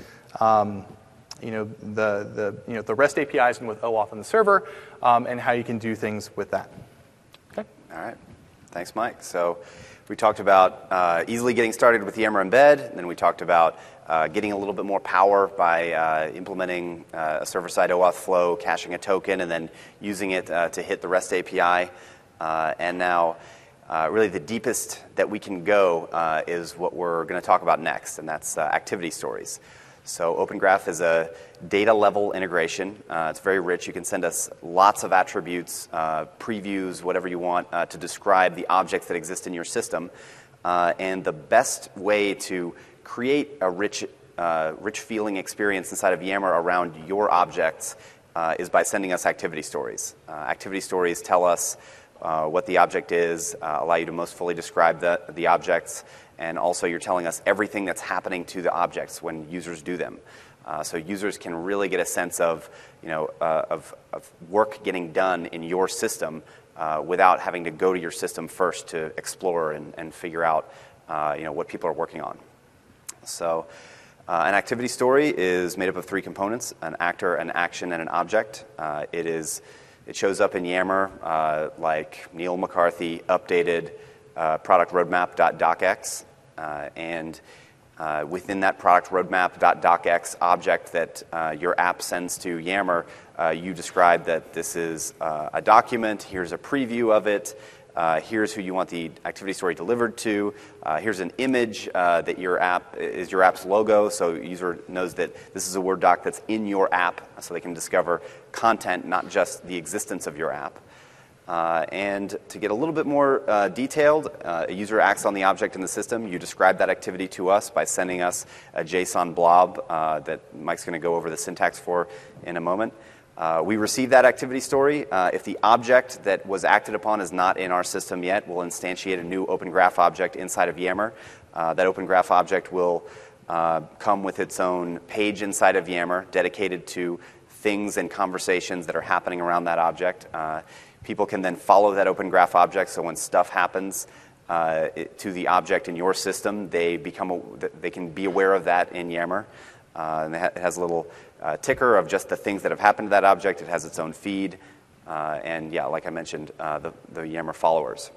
the REST APIs and with OAuth on the server, and how you can do things with that. Okay. All right. Thanks, Mike. So we talked about easily getting started with Yammer Embed, and then we talked about getting a little bit more power by implementing a server-side OAuth flow, caching a token, and then using it to hit the REST API. And now, really the deepest that we can go is what we're going to talk about next, and that's activity stories. So Open Graph is a data level integration. It's very rich. You can send us lots of attributes, previews, whatever you want to describe the objects that exist in your system. And the best way to create a rich feeling experience inside of Yammer around your objects is by sending us activity stories. Activity stories tell us what the object is, allow you to most fully describe the objects, and also you're telling us everything that's happening to the objects when users do them. So users can really get a sense of, of work getting done in your system without having to go to your system first to explore and figure out, what people are working on. So an activity story is made up of 3 components: an actor, an action, and an object. It shows up in Yammer like Neil McCarthy updated product roadmap.docx. And within that product roadmap.docx object that your app sends to Yammer, you describe that this is a document, here's a preview of it, here's who you want the activity story delivered to, here's an image that your app's logo, so the user knows that this is a Word doc that's in your app, so they can discover content, not just the existence of your app. And to get a little bit more detailed, a user acts on the object in the system. You describe that activity to us by sending us a JSON blob that Mike's going to go over the syntax for in a moment. We receive that activity story. If the object that was acted upon is not in our system yet, we'll instantiate a new Open Graph object inside of Yammer. That Open Graph object will come with its own page inside of Yammer dedicated to things and conversations that are happening around that object. People can then follow that Open Graph object, so when stuff happens to the object in your system, they can be aware of that in Yammer. And it has a little ticker of just the things that have happened to that object. It has its own feed, and yeah, like I mentioned, the Yammer followers.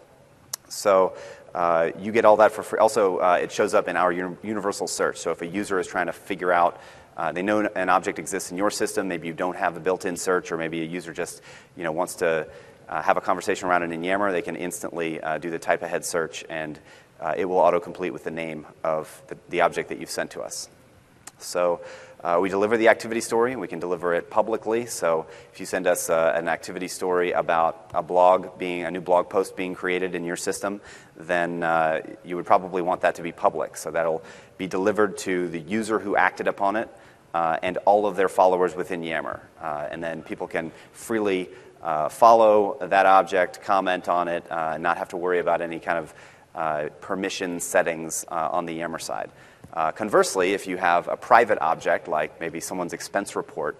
So you get all that for free. Also, it shows up in our universal search. So if a user is trying to figure out, they know an object exists in your system, maybe you don't have a built-in search, or maybe a user just wants to have a conversation around it in Yammer, they can instantly do the type ahead search, and it will autocomplete with the name of the object that you've sent to us. So we deliver the activity story. We can deliver it publicly. So if you send us an activity story about a new blog post being created in your system, then you would probably want that to be public. So that'll be delivered to the user who acted upon it and all of their followers within Yammer. And then people can freely follow that object, comment on it, not have to worry about any kind of permission settings on the Yammer side. Conversely, if you have a private object, like maybe someone's expense report,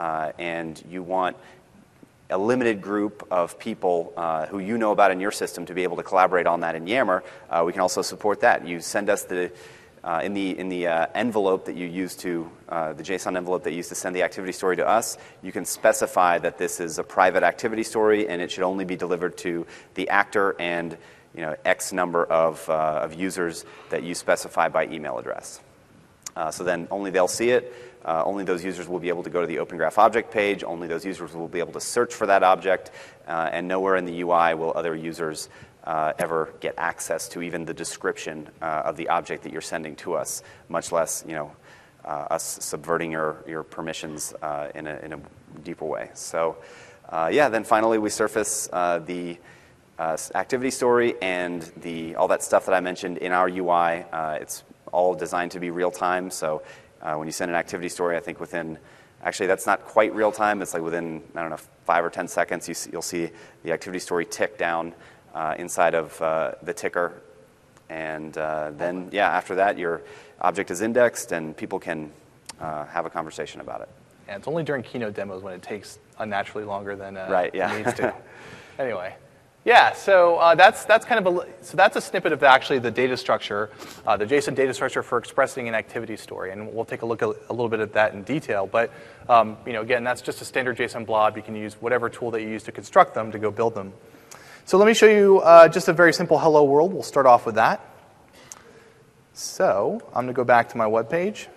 and you want a limited group of people who you know about in your system to be able to collaborate on that in Yammer, we can also support that. You send us in the envelope that you use the JSON envelope that you use to send the activity story to us, you can specify that this is a private activity story and it should only be delivered to the actor and X number of users that you specify by email address. So then only they'll see it. Only those users will be able to go to the Open Graph object page. Only those users will be able to search for that object. And nowhere in the UI will other users ever get access to even the description of the object that you're sending to us, much less us subverting your permissions in a deeper way. So then finally we surface the activity story and all that stuff that I mentioned in our UI. It's all designed to be real time. So when you send an activity story, I think actually that's not quite real time. It's like within 5 or 10 seconds, you'll see the activity story tick down inside of the ticker, and then after that, your object is indexed and people can have a conversation about it. And it's only during keynote demos when it takes unnaturally longer than it needs to. Anyway. Yeah, so that's a snippet of actually the data structure, the JSON data structure for expressing an activity story, and we'll take a look at a little bit at that in detail. But again, that's just a standard JSON blob. You can use whatever tool that you use to construct them to go build them. So let me show you just a very simple hello world. We'll start off with that. So I'm going to go back to my web page.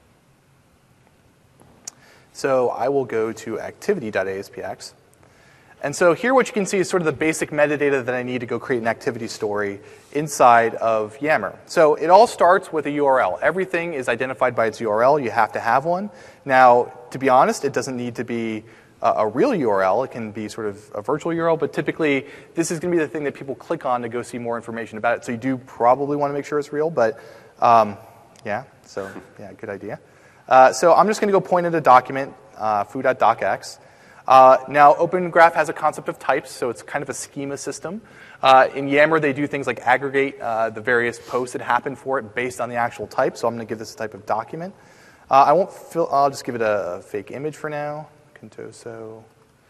So I will go to activity.aspx. And so here what you can see is sort of the basic metadata that I need to go create an activity story inside of Yammer. So it all starts with a URL. Everything is identified by its URL. You have to have one. Now, to be honest, it doesn't need to be a real URL. It can be sort of a virtual URL, but typically this is going to be the thing that people click on to go see more information about it. So you do probably want to make sure it's real, but yeah, good idea. So I'm just going to go point at a document, foo.docx. Now, OpenGraph has a concept of types, so it's kind of a schema system. In Yammer, they do things like aggregate the various posts that happen for it based on the actual type, so I'm going to give this a type of document. I'll just give it a fake image for now. Contoso,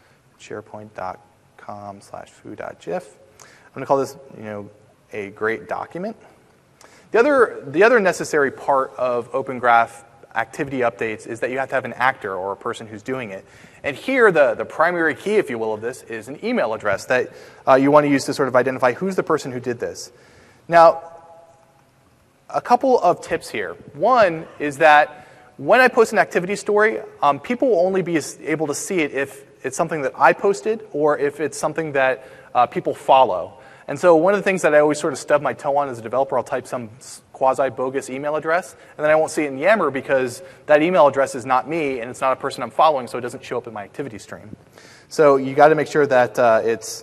sharepoint.com/foo.gif. I'm going to call this, a great document. The other necessary part of OpenGraph activity updates is that you have to have an actor or a person who's doing it. And here, the primary key, if you will, of this is an email address that you want to use to sort of identify who's the person who did this. Now, a couple of tips here. One is that when I post an activity story, people will only be able to see it if it's something that I posted or if it's something that people follow. And so one of the things that I always sort of stub my toe on as a developer, I'll type some quasi-bogus email address, and then I won't see it in Yammer because that email address is not me and it's not a person I'm following, so it doesn't show up in my activity stream. So you got to make sure that it's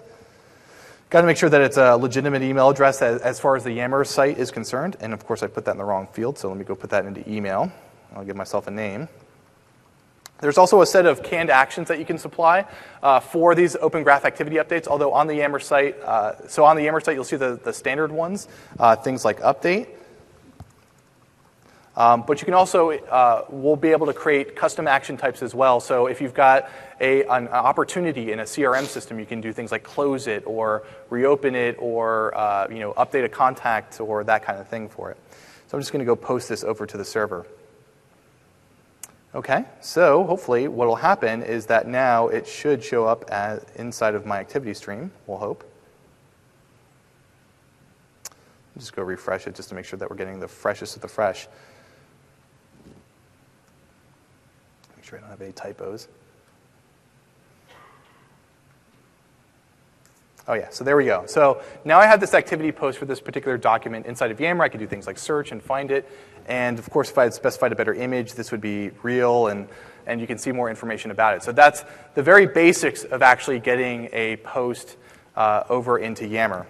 a legitimate email address as far as the Yammer site is concerned. And of course, I put that in the wrong field, so let me go put that into email. I'll give myself a name. There's also a set of canned actions that you can supply for these OpenGraph activity updates, although on the Yammer site, you'll see the standard ones, things like update. But you can also, we'll be able to create custom action types as well. So if you've got an opportunity in a CRM system, you can do things like close it or reopen it or update a contact or that kind of thing for it. So I'm just going to go post this over to the server. Okay, so hopefully what will happen is that now it should show up inside of my activity stream, we'll hope. Just go refresh it just to make sure that we're getting the freshest of the fresh. Make sure I don't have any typos. Oh yeah, so there we go. So now I have this activity post for this particular document inside of Yammer. I can do things like search and find it. And of course, if I had specified a better image, this would be real, and you can see more information about it. So that's the very basics of actually getting a post over into Yammer.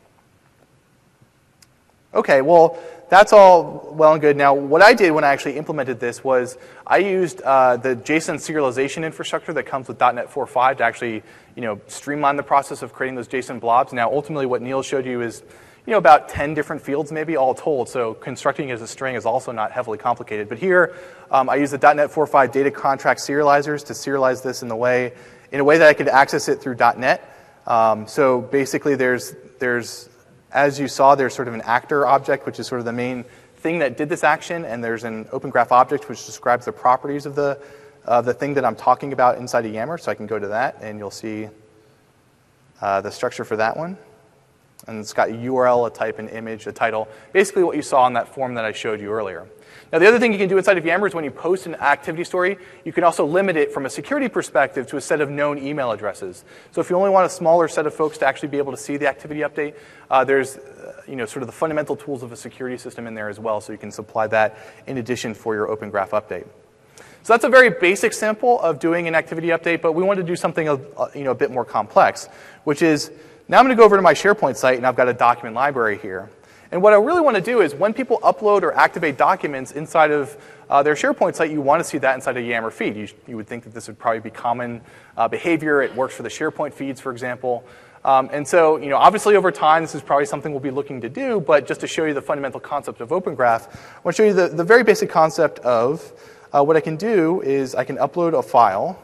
Okay, well, that's all well and good. Now, what I did when I actually implemented this was I used the JSON serialization infrastructure that comes with .NET 4.5 to actually, streamline the process of creating those JSON blobs. Now, ultimately, what Neil showed you is, about 10 different fields, maybe all told. So constructing it as a string is also not heavily complicated. But here, I use the .NET 4.5 data contract serializers to serialize this in a way that I could access it through .NET. So basically, there's as you saw, there's sort of an actor object, which is sort of the main thing that did this action, and there's an OpenGraph object, which describes the properties of the thing that I'm talking about inside of Yammer. So I can go to that, and you'll see the structure for that one. And it's got a URL, a type, an image, a title, basically what you saw on that form that I showed you earlier. Now, the other thing you can do inside of Yammer is when you post an activity story, you can also limit it from a security perspective to a set of known email addresses. So if you only want a smaller set of folks to actually be able to see the activity update, there's sort of the fundamental tools of a security system in there as well, so you can supply that in addition for your OpenGraph update. So that's a very basic sample of doing an activity update, but we want to do something a bit more complex, which is now I'm going to go over to my SharePoint site, and I've got a document library here. And what I really want to do is when people upload or activate documents inside of their SharePoint site, you want to see that inside a Yammer feed. You would think that this would probably be common behavior. It works for the SharePoint feeds, for example. And so, obviously over time, this is probably something we'll be looking to do, but just to show you the fundamental concept of OpenGraph, I want to show you the very basic concept of what I can do is I can upload a file.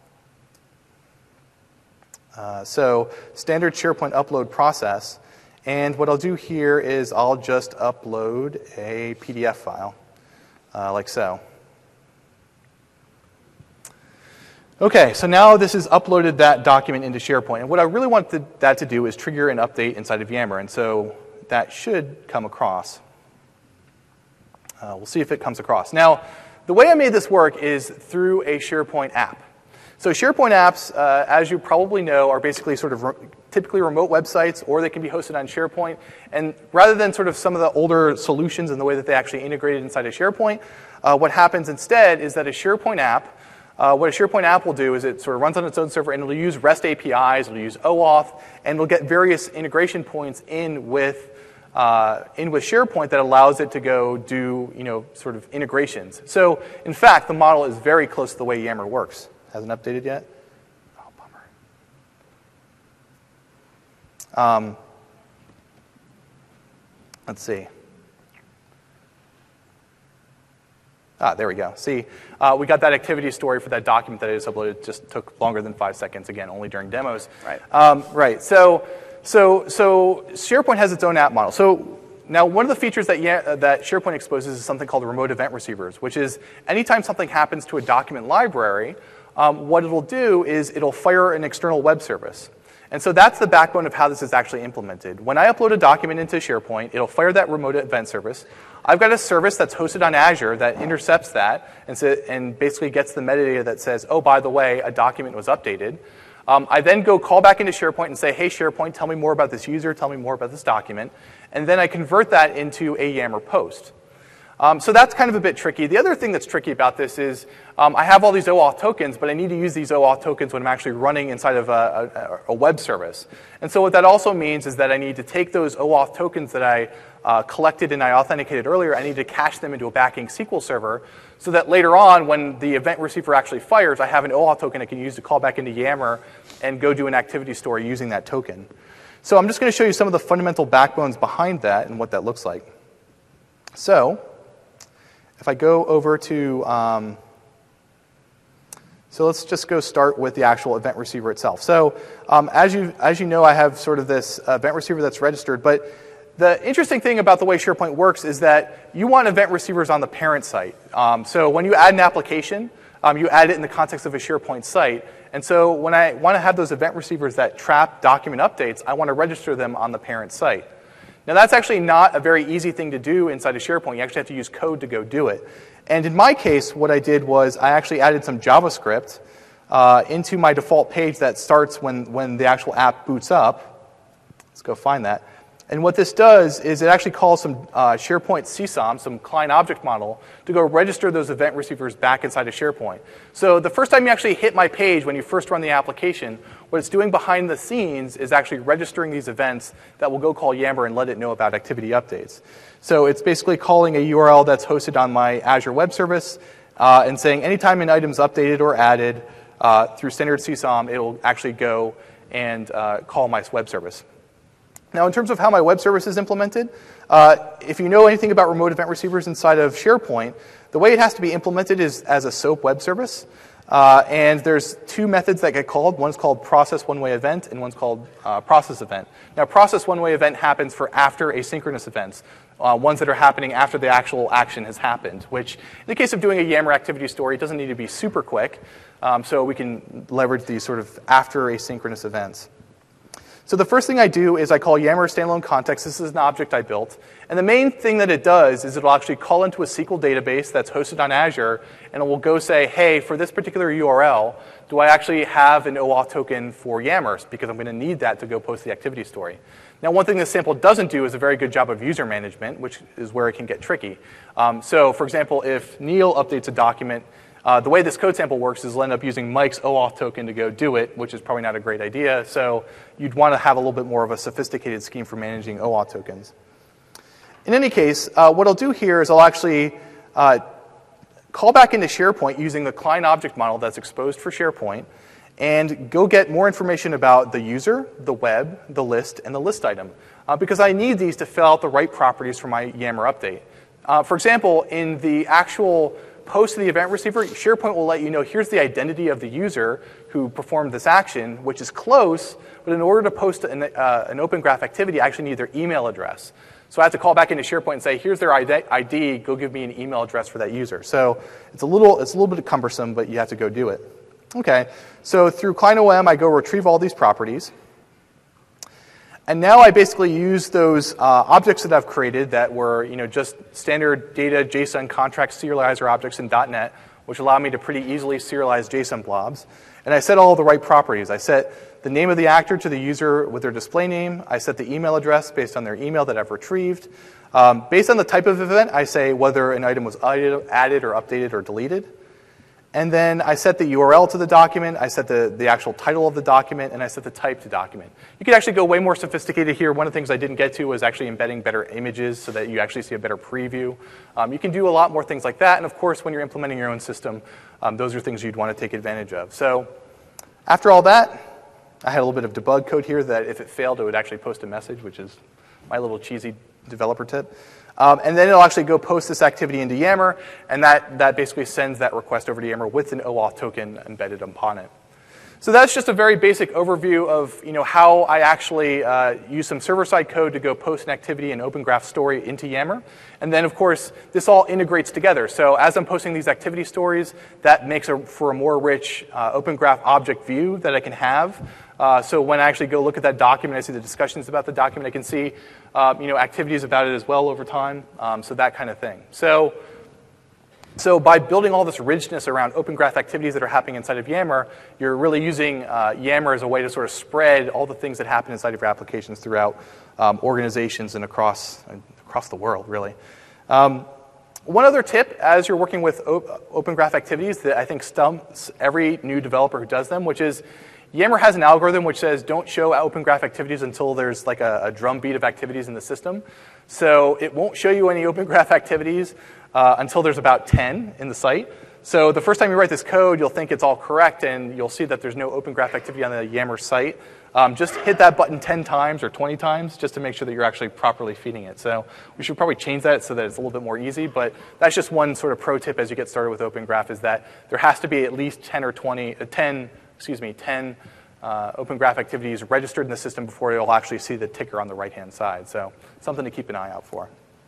So standard SharePoint upload process. And what I'll do here is I'll just upload a PDF file, like so. Okay, so now this has uploaded that document into SharePoint. And what I really want that to do is trigger an update inside of Yammer. And so that should come across. We'll see if it comes across. Now, the way I made this work is through a SharePoint app. So SharePoint apps, as you probably know, are basically sort of typically remote websites, or they can be hosted on SharePoint. And rather than sort of some of the older solutions and the way that they actually integrated inside of SharePoint, what happens instead is that a SharePoint app, what a SharePoint app will do is it sort of runs on its own server, and it'll use REST APIs, it'll use OAuth, and it'll get various integration points in with SharePoint that allows it to go do, sort of integrations. So, in fact, the model is very close to the way Yammer works. Hasn't updated yet? Oh, bummer. Let's see. There we go. See, we got that activity story for that document that I just uploaded. It just took longer than 5 seconds, again, only during demos. Right. Right. So SharePoint has its own app model. So now one of the features that SharePoint exposes is something called remote event receivers, which is anytime something happens to a document library, what it'll do is it'll fire an external web service. And so that's the backbone of how this is actually implemented. When I upload a document into SharePoint, it'll fire that remote event service. I've got a service that's hosted on Azure that intercepts that and basically gets the metadata that says, oh, by the way, a document was updated. I then go call back into SharePoint and say, hey, SharePoint, tell me more about this user, tell me more about this document. And then I convert that into a Yammer post. So that's kind of a bit tricky. The other thing that's tricky about this is I have all these OAuth tokens, but I need to use these OAuth tokens when I'm actually running inside of a web service. And so what that also means is that I need to take those OAuth tokens that I collected and I authenticated earlier, I need to cache them into a backing SQL server so that later on, when the event receiver actually fires, I have an OAuth token I can use to call back into Yammer and go do an activity story using that token. So I'm just going to show you some of the fundamental backbones behind that and what that looks like. So if I go over to, so let's just go start with the actual event receiver itself. So as you know, I have sort of this event receiver that's registered, but the interesting thing about the way SharePoint works is that you want event receivers on the parent site. So when you add an application, you add it in the context of a SharePoint site. And so when I want to have those event receivers that trap document updates, I want to register them on the parent site. Now, that's actually not a very easy thing to do inside of SharePoint. You actually have to use code to go do it. And in my case, what I did was I actually added some JavaScript into my default page that starts when the actual app boots up. Let's go find that. And what this does is it actually calls some SharePoint CSOM, some client object model, to go register those event receivers back inside of SharePoint. So the first time you actually hit my page when you first run the application, what it's doing behind the scenes is actually registering these events that will go call Yammer and let it know about activity updates. So it's basically calling a URL that's hosted on my Azure Web Service and saying anytime an item's updated or added through standard CSOM, it'll actually go and call my web service. Now, in terms of how my web service is implemented, if you know anything about remote event receivers inside of SharePoint, the way it has to be implemented is as a SOAP web service. And there's two methods that get called. One's called process one-way event, and one's called process event. Now, process one-way event happens for after asynchronous events, ones that are happening after the actual action has happened, which in the case of doing a Yammer activity story, it doesn't need to be super quick. So we can leverage these sort of after asynchronous events. So the first thing I do is I call Yammer standalone context. This is an object I built. And the main thing that it does is it'll actually call into a SQL database that's hosted on Azure, and it will go say, hey, for this particular URL, do I actually have an OAuth token for Yammer? Because I'm going to need that to go post the activity story. Now, one thing this sample doesn't do is a very good job of user management, which is where it can get tricky. So, for example, if Neil updates a document, the way this code sample works is we'll end up using Mike's OAuth token to go do it, which is probably not a great idea. So you'd want to have a little bit more of a sophisticated scheme for managing OAuth tokens. In any case, what I'll do here is I'll actually call back into SharePoint using the client object model that's exposed for SharePoint and go get more information about the user, the web, the list, and the list item. Because I need these to fill out the right properties for my Yammer update. For example, in the actual post to the event receiver, SharePoint will let you know here's the identity of the user who performed this action, which is close, but in order to post an Open Graph activity, I actually need their email address. So I have to call back into SharePoint and say, here's their ID, go give me an email address for that user. So it's a little bit cumbersome, but you have to go do it. Okay, so through ClientOM, I go retrieve all these properties. And now I basically use those objects that I've created that were just standard data JSON contract serializer objects in .NET which allowed me to pretty easily serialize JSON blobs. And I set all the right properties. I set the name of the actor to the user with their display name. I set the email address based on their email that I've retrieved. Based on the type of event, I say whether an item was added or updated or deleted. And then I set the URL to the document, I set the actual title of the document, and I set the type to document. You could actually go way more sophisticated here. One of the things I didn't get to was actually embedding better images so that you actually see a better preview. You can do a lot more things like that. And of course, when you're implementing your own system, those are things you'd want to take advantage of. So after all that, I had a little bit of debug code here that if it failed, it would actually post a message, which is my little cheesy developer tip. And then it'll actually go post this activity into Yammer, and that basically sends that request over to Yammer with an OAuth token embedded upon it. So that's just a very basic overview of how I actually use some server-side code to go post an activity in Open Graph Story into Yammer. And then, of course, this all integrates together. So as I'm posting these activity stories, that makes for a more rich Open Graph object view that I can have. So when I actually go look at that document, I see the discussions about the document. I can see activities about it as well over time, so that kind of thing. So by building all this richness around Open Graph activities that are happening inside of Yammer, you're really using Yammer as a way to sort of spread all the things that happen inside of your applications throughout organizations and across the world, really. One other tip as you're working with Open Graph activities that I think stumps every new developer who does them, which is Yammer has an algorithm which says don't show Open Graph activities until there's like a drumbeat of activities in the system. So it won't show you any Open Graph activities until there's about 10 in the site. So the first time you write this code, you'll think it's all correct, and you'll see that there's no Open Graph activity on the Yammer site. Just hit that button 10 times or 20 times just to make sure that you're actually properly feeding it. So we should probably change that so that it's a little bit more easy, but that's just one sort of pro tip as you get started with Open Graph is that there has to be at least 10 Open Graph activities registered in the system before you'll actually see the ticker on the right-hand side. So something to keep an eye out for.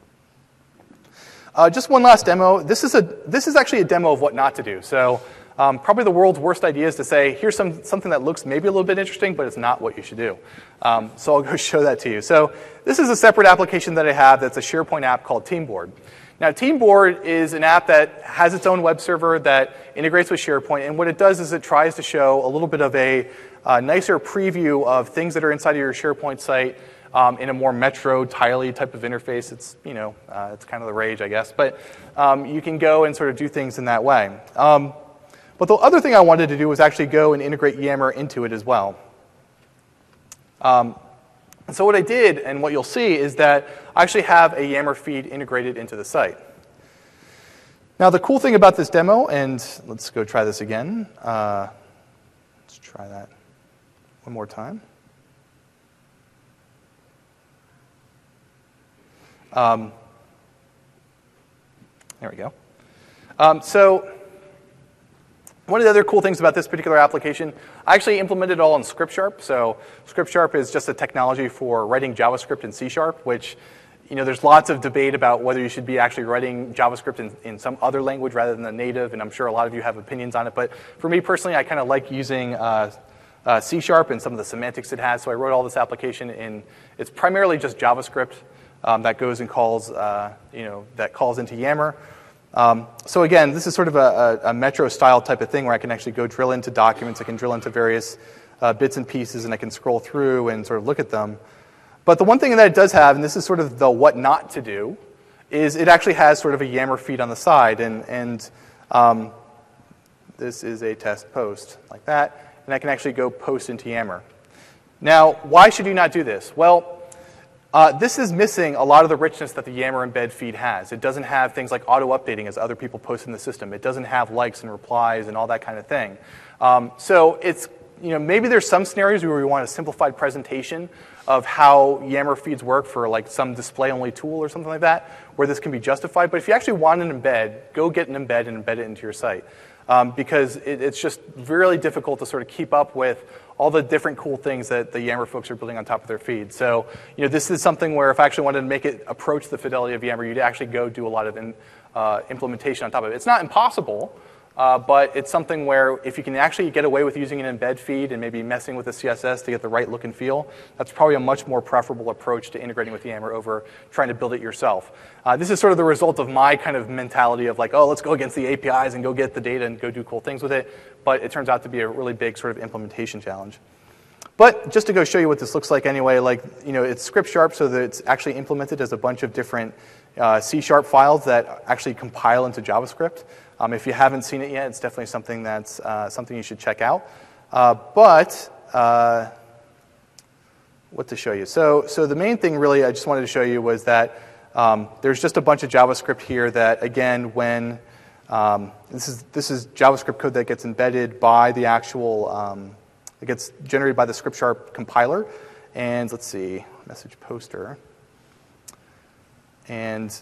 Just one last demo. This is actually a demo of what not to do. So probably the world's worst idea is to say, here's something that looks maybe a little bit interesting, but it's not what you should do. So I'll go show that to you. So this is a separate application that I have that's a SharePoint app called Teamboard. Now, Teamboard is an app that has its own web server that integrates with SharePoint, and what it does is it tries to show a little bit of a nicer preview of things that are inside of your SharePoint site in a more Metro, tiley type of interface. It's it's kind of the rage, I guess, but you can go and sort of do things in that way. But the other thing I wanted to do was actually go and integrate Yammer into it as well. So what I did, and what you'll see, is that I actually have a Yammer feed integrated into the site. Now, the cool thing about this demo, and let's go try this again. Let's try that one more time. There we go. So one of the other cool things about this particular application, I actually implemented it all in ScriptSharp. So ScriptSharp is just a technology for writing JavaScript in C#, which there's lots of debate about whether you should be actually writing JavaScript in some other language rather than the native, and I'm sure a lot of you have opinions on it. But for me personally, I kind of like using C# and some of the semantics it has. So I wrote all this application in. It's primarily just JavaScript that goes and calls, that calls into Yammer. So again, this is sort of a Metro style type of thing where I can actually go drill into documents. I can drill into various bits and pieces, and I can scroll through and sort of look at them. But the one thing that it does have, and this is sort of the what not to do, is it actually has sort of a Yammer feed on the side. And this is a test post like that. And I can actually go post into Yammer. Now, why should you not do this? Well, this is missing a lot of the richness that the Yammer embed feed has. It doesn't have things like auto-updating as other people post in the system. It doesn't have likes and replies and all that kind of thing. So it's, maybe there's some scenarios where we want a simplified presentation of how Yammer feeds work for like some display-only tool or something like that, where this can be justified. But if you actually want an embed, go get an embed and embed it into your site. Because it's just really difficult to sort of keep up with all the different cool things that the Yammer folks are building on top of their feed. So, this is something where if I actually wanted to make it approach the fidelity of Yammer, you'd actually go do a lot of implementation on top of it. It's not impossible, But it's something where if you can actually get away with using an embed feed and maybe messing with the CSS to get the right look and feel, that's probably a much more preferable approach to integrating with Yammer over trying to build it yourself. This is sort of the result of my kind of mentality of like, oh, let's go against the APIs and go get the data and go do cool things with it. But it turns out to be a really big sort of implementation challenge. But just to go show you what this looks like anyway, like, it's script sharp so that it's actually implemented as a bunch of different C# files that actually compile into JavaScript. If you haven't seen it yet, it's definitely something that's something you should check out. What to show you? So the main thing really I just wanted to show you was that there's just a bunch of JavaScript here that, again, when this is JavaScript code that gets embedded by the actual, it gets generated by the script sharp compiler. And let's see, message poster. And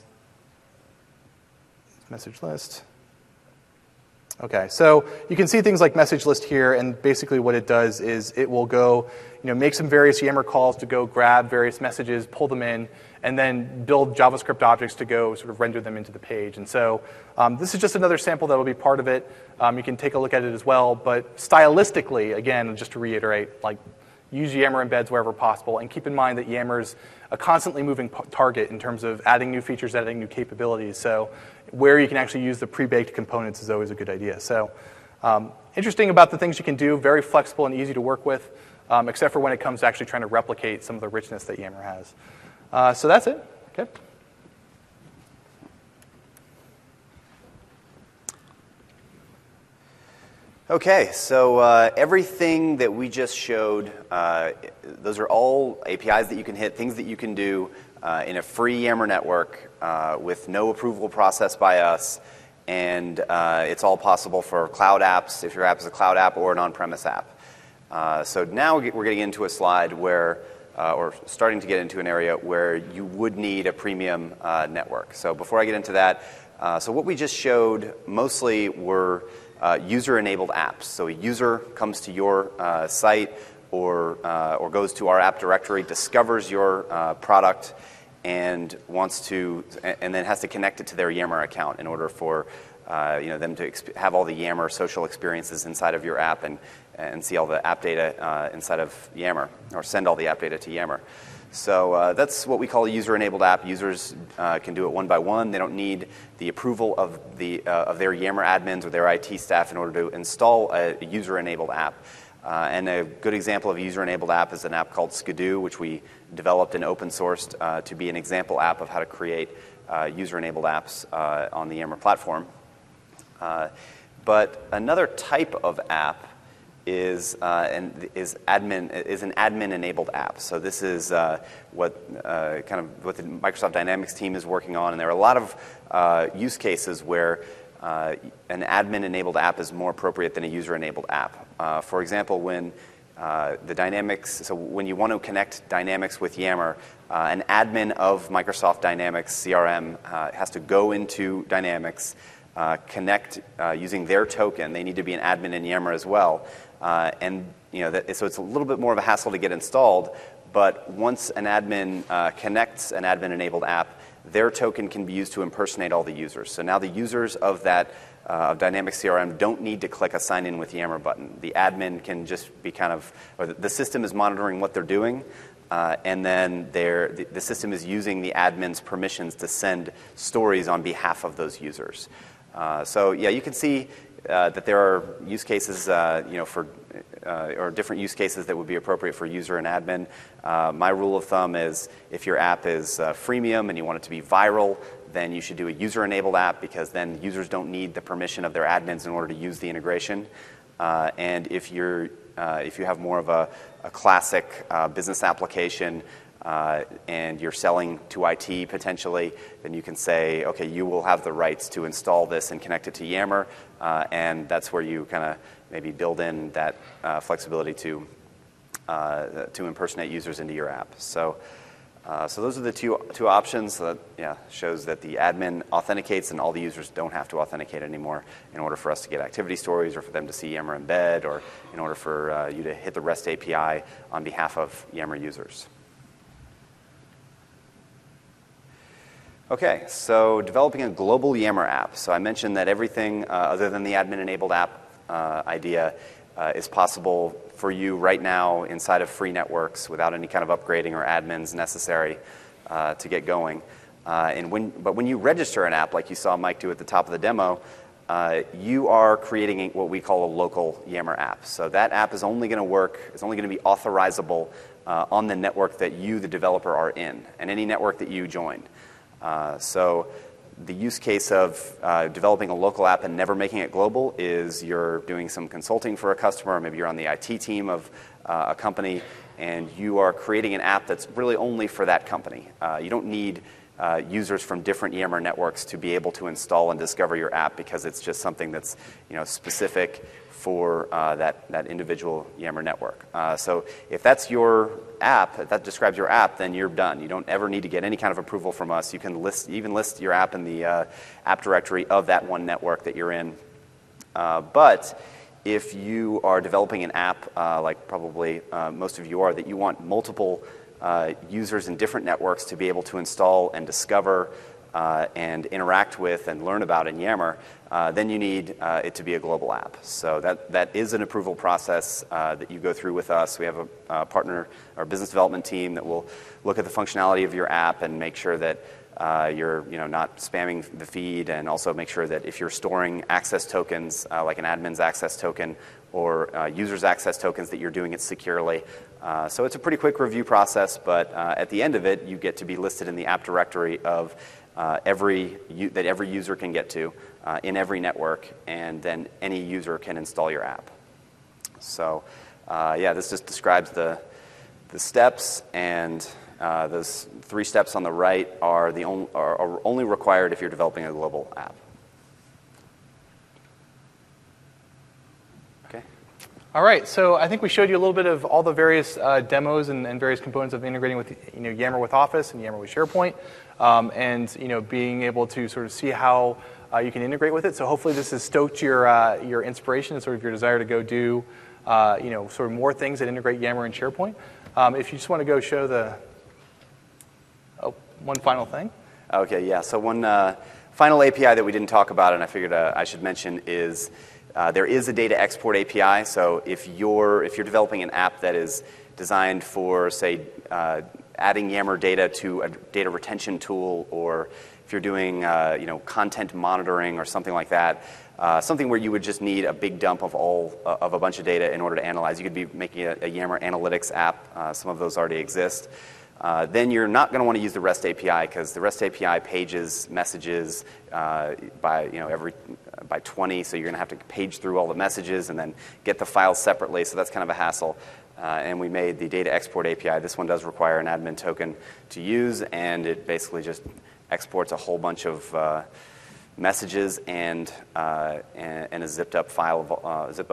message list. Okay, so you can see things like message list here, and basically what it does is it will go, make some various Yammer calls to go grab various messages, pull them in, and then build JavaScript objects to go sort of render them into the page. And so this is just another sample that will be part of it. You can take a look at it as well, but stylistically, again, just to reiterate, like, use Yammer embeds wherever possible, and keep in mind that Yammer's a constantly moving target in terms of adding new features, adding new capabilities. So where you can actually use the pre-baked components is always a good idea. So interesting about the things you can do, very flexible and easy to work with, except for when it comes to actually trying to replicate some of the richness that Yammer has. So that's it. Okay. Okay, so everything that we just showed, those are all APIs that you can hit, things that you can do in a free Yammer network with no approval process by us, and it's all possible for cloud apps, if your app is a cloud app or an on-premise app. So now we're getting into a slide where, or starting to get into an area where you would need a premium network. So before I get into that, so what we just showed mostly were user-enabled apps. So a user comes to your site or goes to our app directory, discovers your product, and wants to, and then has to connect it to their Yammer account in order for them to have all the Yammer social experiences inside of your app and see all the app data inside of Yammer, or send all the app data to Yammer. So that's what we call a user-enabled app. Users can do it one by one. They don't need the approval of their Yammer admins or their IT staff in order to install a user-enabled app. And a good example of a user-enabled app is an app called Skidoo, which we developed and open-sourced to be an example app of how to create user-enabled apps on the Yammer platform. But another type of app is an admin-enabled app. So this is what the Microsoft Dynamics team is working on, and there are a lot of use cases where an admin-enabled app is more appropriate than a user-enabled app. For example, when when you want to connect Dynamics with Yammer, an admin of Microsoft Dynamics CRM has to go into Dynamics, connect using their token. They need to be an admin in Yammer as well. So it's a little bit more of a hassle to get installed, but once an admin connects an admin-enabled app, their token can be used to impersonate all the users. So now the users of that Dynamics CRM don't need to click a sign in with Yammer button. The admin can just be the system is monitoring what they're doing, and then the system is using the admin's permissions to send stories on behalf of those users. So yeah, you can see that there are use cases, or different use cases that would be appropriate for user and admin. My rule of thumb is if your app is freemium and you want it to be viral, then you should do a user-enabled app, because then users don't need the permission of their admins in order to use the integration. And if you have more of a classic business application, and you're selling to IT potentially, then you can say, okay, you will have the rights to install this and connect it to Yammer, and that's where you kind of maybe build in that flexibility to impersonate users into your app. So those are the two options. That shows that the admin authenticates and all the users don't have to authenticate anymore in order for us to get activity stories, or for them to see Yammer embed, or in order for you to hit the REST API on behalf of Yammer users. Okay, so developing a global Yammer app. So I mentioned that everything other than the admin-enabled app idea is possible for you right now inside of free networks without any kind of upgrading or admins necessary to get going. But when you register an app, like you saw Mike do at the top of the demo, you are creating what we call a local Yammer app. So that app is only going to work, it's only going to be authorizable on the network that you, the developer, are in, and any network that you joined. So the use case of developing a local app and never making it global is you're doing some consulting for a customer, or maybe you're on the IT team of a company, and you are creating an app that's really only for that company. You don't need users from different Yammer networks to be able to install and discover your app because it's just something that's specific for that individual Yammer network. So if that's your app, if that describes your app, then you're done. You don't ever need to get any kind of approval from us. You can even list your app in the app directory of that one network that you're in. But if you are developing an app, like probably most of you are, that you want multiple users in different networks to be able to install and discover and interact with and learn about in Yammer, then you need it to be a global app. So that is an approval process that you go through with us. We have a partner, our business development team, that will look at the functionality of your app and make sure that you're not spamming the feed, and also make sure that if you're storing access tokens, like an admin's access token or users' access tokens, that you're doing it securely. So it's a pretty quick review process, but at the end of it, you get to be listed in the app directory of every user can get to in every network, and then any user can install your app. So this just describes the steps, and those 3 steps on the right are only required if you're developing a global app. Okay. All right, so I think we showed you a little bit of all the various demos and various components of integrating with Yammer with Office and Yammer with SharePoint, and being able to sort of see how you can integrate with it. So hopefully this has stoked your inspiration and sort of your desire to go do sort of more things that integrate Yammer and SharePoint. If you just want to go show one final thing. Okay, yeah. So one final API that we didn't talk about, and I figured I should mention, is there is a data export API. So if you're developing an app that is designed for, say, adding Yammer data to a data retention tool, or if you're doing content monitoring or something like that, something where you would just need a big dump of a bunch of data in order to analyze. You could be making a Yammer Analytics app. Some of those already exist. Then you're not going to want to use the REST API, because the REST API pages messages by 20, so you're going to have to page through all the messages and then get the files separately, so that's kind of a hassle. And we made the data export API. This one does require an admin token to use, and it basically just exports a whole bunch of messages and a zipped up file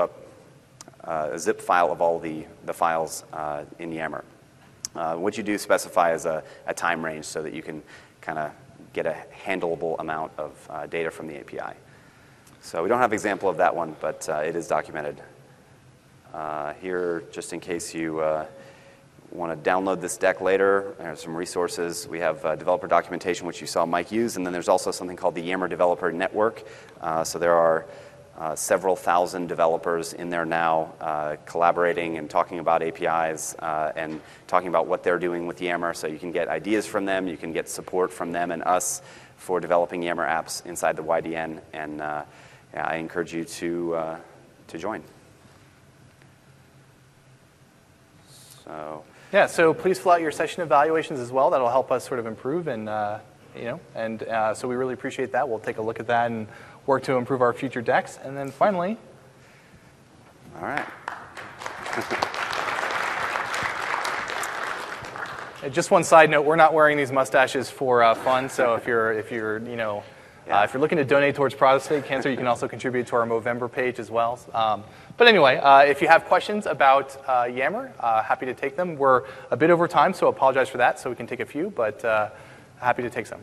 a zip file of all the files in Yammer. What you do specify is a time range so that you can kind of get a handleable amount of data from the API. So we don't have an example of that one, but it is documented. Here, just in case you want to download this deck later, there's some resources. We have developer documentation, which you saw Mike use, and then there's also something called the Yammer Developer Network. So there are several thousand developers in there now collaborating and talking about APIs and talking about what they're doing with Yammer. So you can get ideas from them, you can get support from them and us for developing Yammer apps inside the YDN, and I encourage you to join. So please fill out your session evaluations as well. That'll help us sort of improve, and so we really appreciate that. We'll take a look at that and work to improve our future decks. And then finally, all right. Just one side note: we're not wearing these mustaches for fun. So if you're looking to donate towards prostate cancer, you can also contribute to our Movember page as well. But anyway, if you have questions about Yammer, happy to take them. We're a bit over time, so apologize for that. So we can take a few, but happy to take some.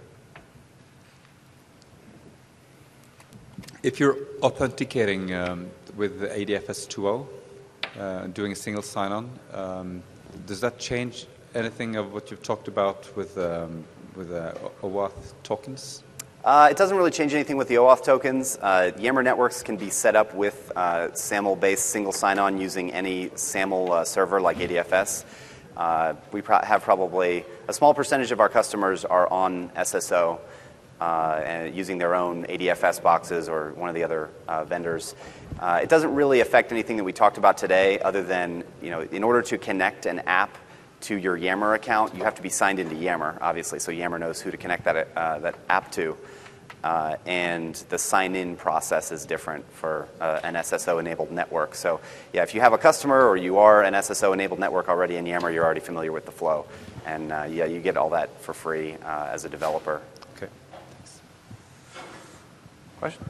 If you're authenticating with the ADFS 2.0, doing a single sign-on, does that change anything of what you've talked about with with OAuth tokens? It doesn't really change anything with the OAuth tokens. Yammer networks can be set up with SAML-based single sign-on using any SAML server like ADFS. We have probably a small percentage of our customers are on SSO and using their own ADFS boxes or one of the other vendors. It doesn't really affect anything that we talked about today, other than, in order to connect an app to your Yammer account, you have to be signed into Yammer, obviously, so Yammer knows who to connect that app to. And the sign-in process is different for an SSO-enabled network. So, yeah, if you have a customer or you are an SSO-enabled network already in Yammer, you're already familiar with the flow. And, yeah, you get all that for free as a developer. Okay. Question?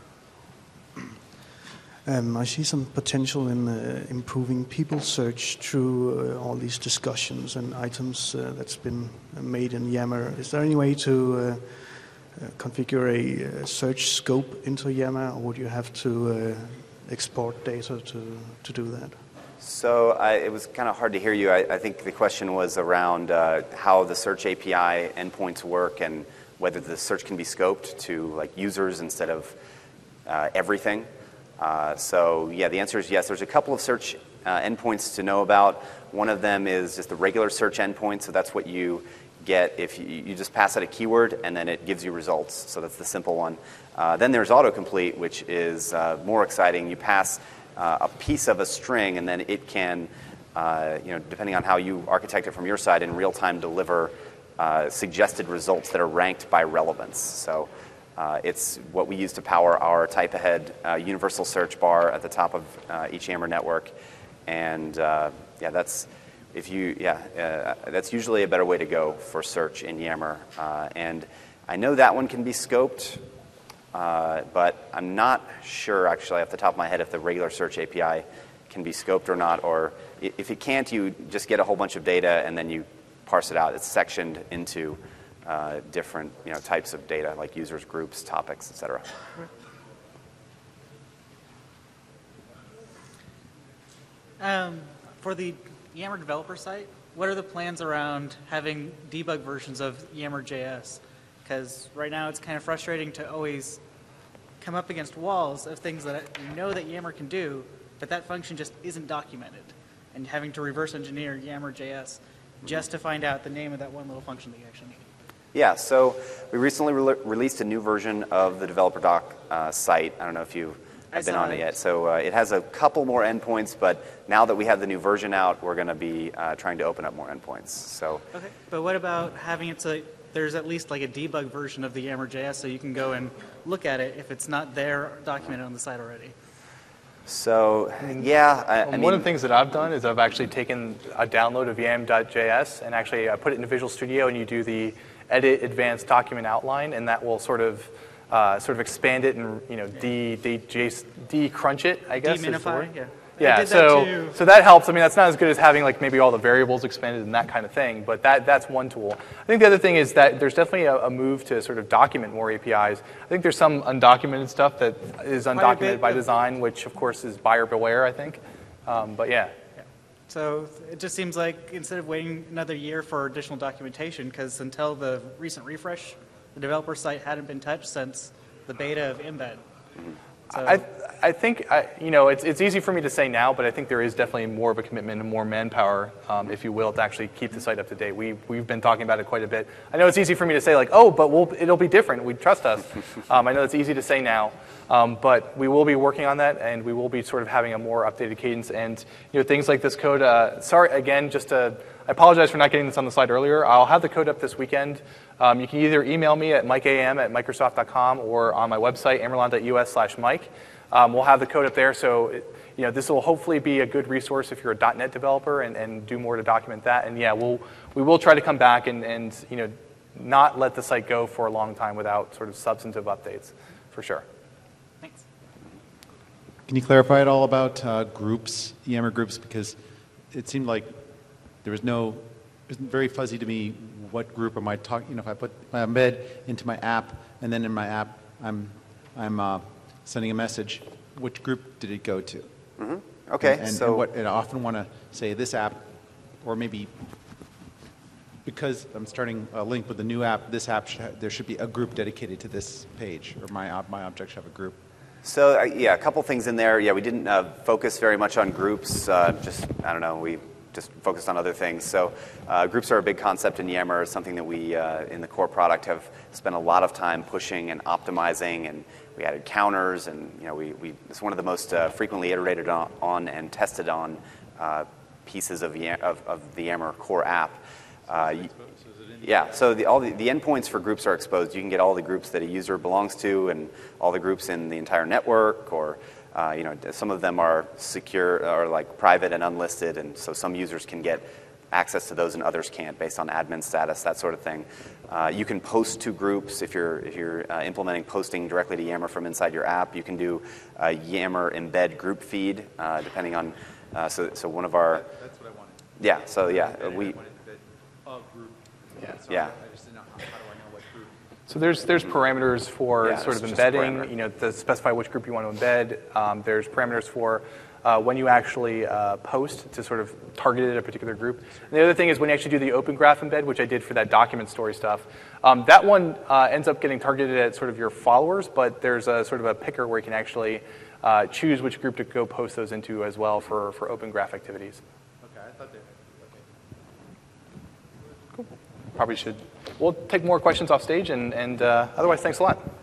I see some potential in improving people search through all these discussions and items that's been made in Yammer. Is there any way to configure a search scope into Yammer, or would you have to export data to do that? So it was kind of hard to hear you. I think the question was around how the search API endpoints work and whether the search can be scoped to like users instead of everything. So yeah, the answer is yes. There's a couple of search endpoints to know about. One of them is just the regular search endpoint, so that's what you get if you just pass it a keyword and then it gives you results. So that's the simple one. Then there's autocomplete, which is more exciting. You pass a piece of a string and then it can, depending on how you architect it from your side, in real time deliver suggested results that are ranked by relevance. So it's what we use to power our type ahead universal search bar at the top of each Yammer network. And yeah, that's usually a better way to go for search in Yammer. And I know that one can be scoped, but I'm not sure actually off the top of my head if the regular search API can be scoped or not, or if it can't, you just get a whole bunch of data and then you parse it out. It's sectioned into different types of data like users, groups, topics, etc. For the Yammer developer site, what are the plans around having debug versions of Yammer.js? Because right now it's kind of frustrating to always come up against walls of things that you know that Yammer can do, but that function just isn't documented, and having to reverse engineer Yammer.js just to find out the name of that one little function that you actually need. Yeah, so we recently released a new version of the developer doc site. I don't know if you have been on it yet. So it has a couple more endpoints, but now that we have the new version out, we're going to be trying to open up more endpoints. So okay, but what about having it so there's at least like a debug version of the Yammer.js so you can go and look at it if it's not there documented on the site already? So, yeah. I mean, one of the things that I've done is I've actually taken a download of yam.js and actually put it into Visual Studio, and you do the edit advanced document outline, and that will sort of expand it and de-crunch it, I guess. Deminify, yeah. Yeah, so that helps. I mean, that's not as good as having like maybe all the variables expanded and that kind of thing, but that's one tool. I think the other thing is that there's definitely a move to sort of document more APIs. I think there's some undocumented stuff that is undocumented by design, which of course is buyer beware, I think. But yeah. So it just seems like instead of waiting another year for additional documentation, because until the recent refresh, the developer site hadn't been touched since the beta of Embed. So I think, it's easy for me to say now, but I think there is definitely more of a commitment and more manpower, if you will, to actually keep the site up to date. We've been talking about it quite a bit. I know it's easy for me to say like, oh, but it'll be different. Trust us. I know it's easy to say now, but we will be working on that, and we will be sort of having a more updated cadence. And things like this code. Sorry again, I apologize for not getting this on the slide earlier. I'll have the code up this weekend. You can either email me at mikeam@microsoft.com or on my website, amerlon.us/mike. We'll have the code up there, so this will hopefully be a good resource if you're a .NET developer and do more to document that. And yeah, we will try to come back and not let the site go for a long time without sort of substantive updates, for sure. Thanks. Can you clarify at all about groups, Yammer groups? Because it seemed like it was very fuzzy to me. What group am I talking? If I put my embed into my app, and then in my app I'm sending a message, which group did it go to? Mm-hmm. Okay, and I often want to say this app, or maybe because I'm starting a link with the new app, this app, there should be a group dedicated to this page, or my object should have a group. So yeah, a couple things in there. Yeah, we didn't focus very much on groups. I don't know, we just focused on other things. So groups are a big concept in Yammer. It's something that we, in the core product, have spent a lot of time pushing and optimizing, and we added counters, and it's one of the most frequently iterated on and tested on pieces of the Yammer core app. Yeah, so all the endpoints for groups are exposed. You can get all the groups that a user belongs to and all the groups in the entire network, or some of them are secure or like private and unlisted, and so some users can get access to those and others can't based on admin status, that sort of thing. You can post to groups if you're implementing posting directly to Yammer from inside your app. You can do a Yammer embed group feed depending on so one of our That's what I wanted. yeah so yeah I we wanted to embed a group. So yeah. I just didn't know how do I know what group. So there's parameters for Yeah, sort of it's just a embedding, parameter. To specify which group you want to embed. There's parameters for when you actually post to sort of target it at a particular group. And the other thing is when you actually do the Open Graph embed, which I did for that document story stuff, that one ends up getting targeted at sort of your followers, but there's a sort of a picker where you can actually choose which group to go post those into as well for Open Graph activities. Okay, I thought they. Okay. Probably should. We'll take more questions off stage, and otherwise, thanks a lot.